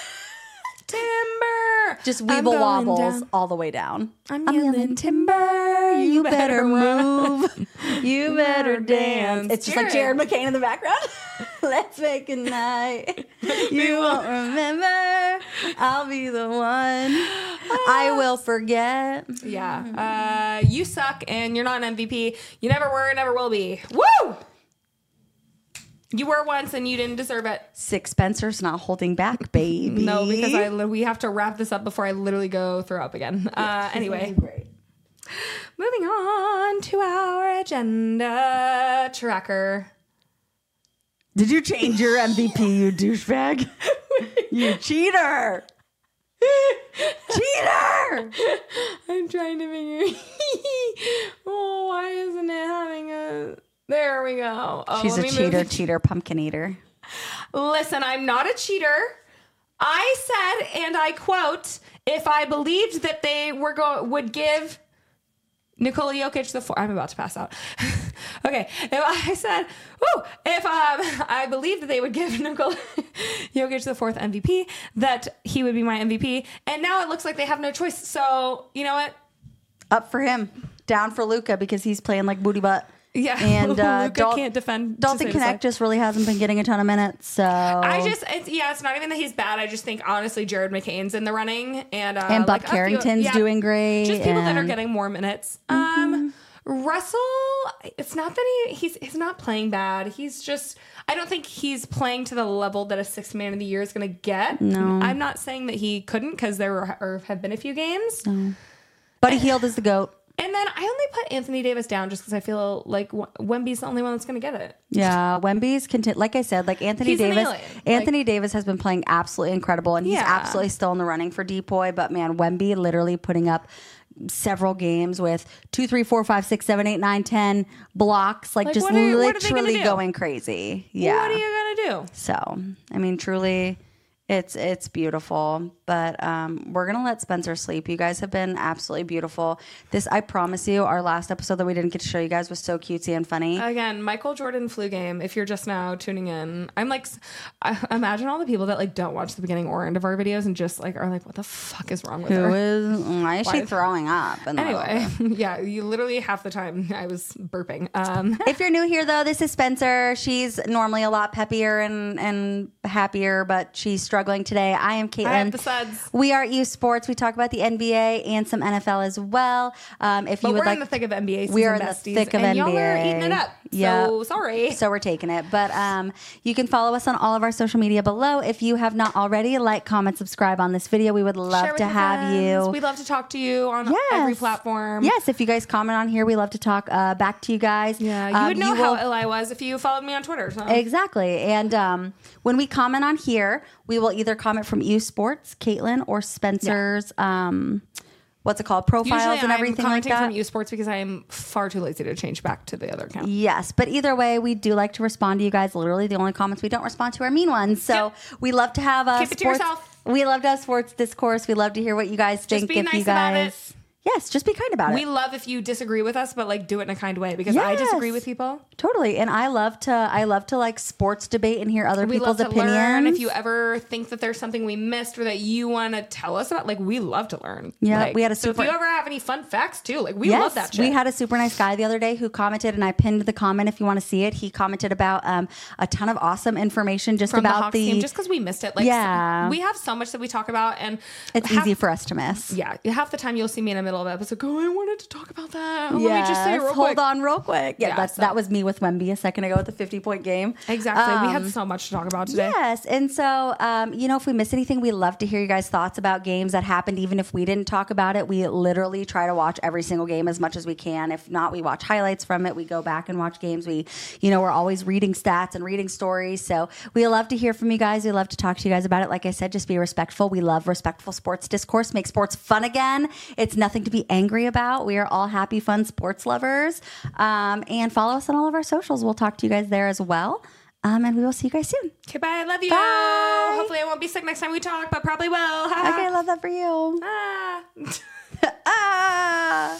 Timber. just I'm weeble going wobbles down. all the way down. I'm yelling timber. You better run. move. You better dance. It's just like Jared Jared. McCain in the background. Let's make a night. You won't remember. I'll be the one. I will forget. Yeah. You suck, and you're not an MVP. You never were, never will be. Woo! You were once, and you didn't deserve it. Sixpencer's not holding back, baby. No, because we have to wrap this up before I literally go throw up again. Anyway. Great. Moving on to our agenda tracker. Did you change your MVP, you douchebag? You cheater! Cheater! I'm trying to figure. Oh, why isn't it having a? There we go. Oh, She's let a me move cheater, pumpkin eater. Listen, I'm not a cheater. I said, and I quote, if I believed that they would give Nikola Jokic the fourth. I'm about to pass out. Okay. If I believed that they would give Nikola Jokic the fourth MVP, that he would be my MVP. And now it looks like they have no choice. So, you know what? Up for him. Down for Luca because he's playing like booty butt. Yeah. And Luka can't defend. Dalton Connect just really hasn't been getting a ton of minutes. So it's not even that he's bad. I just think honestly, Jared McCain's in the running, and Buck Carrington's doing great. Just people that are getting more minutes. Russell, it's not that he's not playing bad. He's just, I don't think he's playing to the level that a sixth man of the year is going to get. No. I'm not saying that he couldn't, because there have been a few games. No. Buddy Hield is the GOAT. And then I only put Anthony Davis down just because I feel like Wemby's the only one that's going to get it. Yeah, Wemby's like I said, like Anthony He's an Davis. alien. Anthony Davis has been playing absolutely incredible, and he's absolutely still in the running for Depoy. But man, Wemby literally putting up several games with 2, 3, 4, 5, 6, 7, 8, 9, 10 blocks, like just what are they literally gonna do? going crazy. Yeah. What are you going to do? So, I mean, truly, it's beautiful. But we're gonna let Spencer sleep. You guys have been absolutely beautiful. This, I promise you, our last episode that we didn't get to show you guys was so cutesy and funny. Again, Michael Jordan flu game. If you're just now tuning in, I'm like, I imagine all the people that like don't watch the beginning or end of our videos and just like are like, what the fuck is wrong with her? Why is she throwing up? Anyway, yeah, you literally half the time I was burping. If you're new here, though, this is Spencer. She's normally a lot peppier and happier, but she's struggling today. I am Caitlin. I have the suds. We are U Sports. We talk about the NBA and some NFL as well. If But you would we're like, in the thick of NBA season, we are in the besties, thick of and NBA. y'all are eating it up. Yeah. So sorry. So we're taking it. But you can follow us on all of our social media below. If you have not already, like, comment, subscribe on this video. We would love Share with to your have friends. you. We love to talk to you on every platform. Yes, if you guys comment on here, we love to talk back to you guys. Yeah, you would know how ill I was if you followed me on Twitter. So. Exactly. And when we comment on here, we will either comment from U Sports, Caitlin, or Spencer's, what's it called, profiles Usually and everything I'm like commenting that. from U Sports because I am far too lazy to change back to the other account. Yes, but either way, we do like to respond to you guys. Literally, the only comments we don't respond to are mean ones. So we love to have a Keep it to yourself. We love to have sports discourse. We love to hear what you guys think. be if nice you about guys, it. Yes, just be kind about it. We love if you disagree with us, but like do it in a kind way because I disagree with people. Totally. And I love to like sports debate and hear other We people's love to opinions. learn. If you ever think that there's something we missed or that you want to tell us about, like we love to learn. Yeah, Like, we had a so if super- you ever have any fun facts too, like we love that shit. We had a super nice guy the other day who commented, and I pinned the comment if you want to see it. He commented about a ton of awesome information just from the about Hawks team, just because we missed it. Like, Yeah. we have so much that we talk about, and it's easy for us to miss. Yeah, half the time you'll see me in the middle of an episode go, I wanted to talk about that. Let me just say it real quick. Hold on real quick. Yeah, Yeah, that was me with Wemby a second ago with the 50-point game. Exactly. We had so much to talk about today. Yes. And so, if we miss anything, we love to hear you guys' thoughts about games that happened. Even if we didn't talk about it, we literally try to watch every single game as much as we can. If not, we watch highlights from it. We go back and watch games. We're always reading stats and reading stories. So we love to hear from you guys. We love to talk to you guys about it. Like I said, just be respectful. We love respectful sports discourse. Make sports fun again. It's nothing to be angry about. We are all happy, fun sports lovers. And follow us on all of our socials. We'll talk to you guys there as well. And we will see you guys soon. Okay, bye. I love you. Bye. Hopefully I won't be sick next time we talk, but probably will. Okay, I love that for you. Ah. Ah.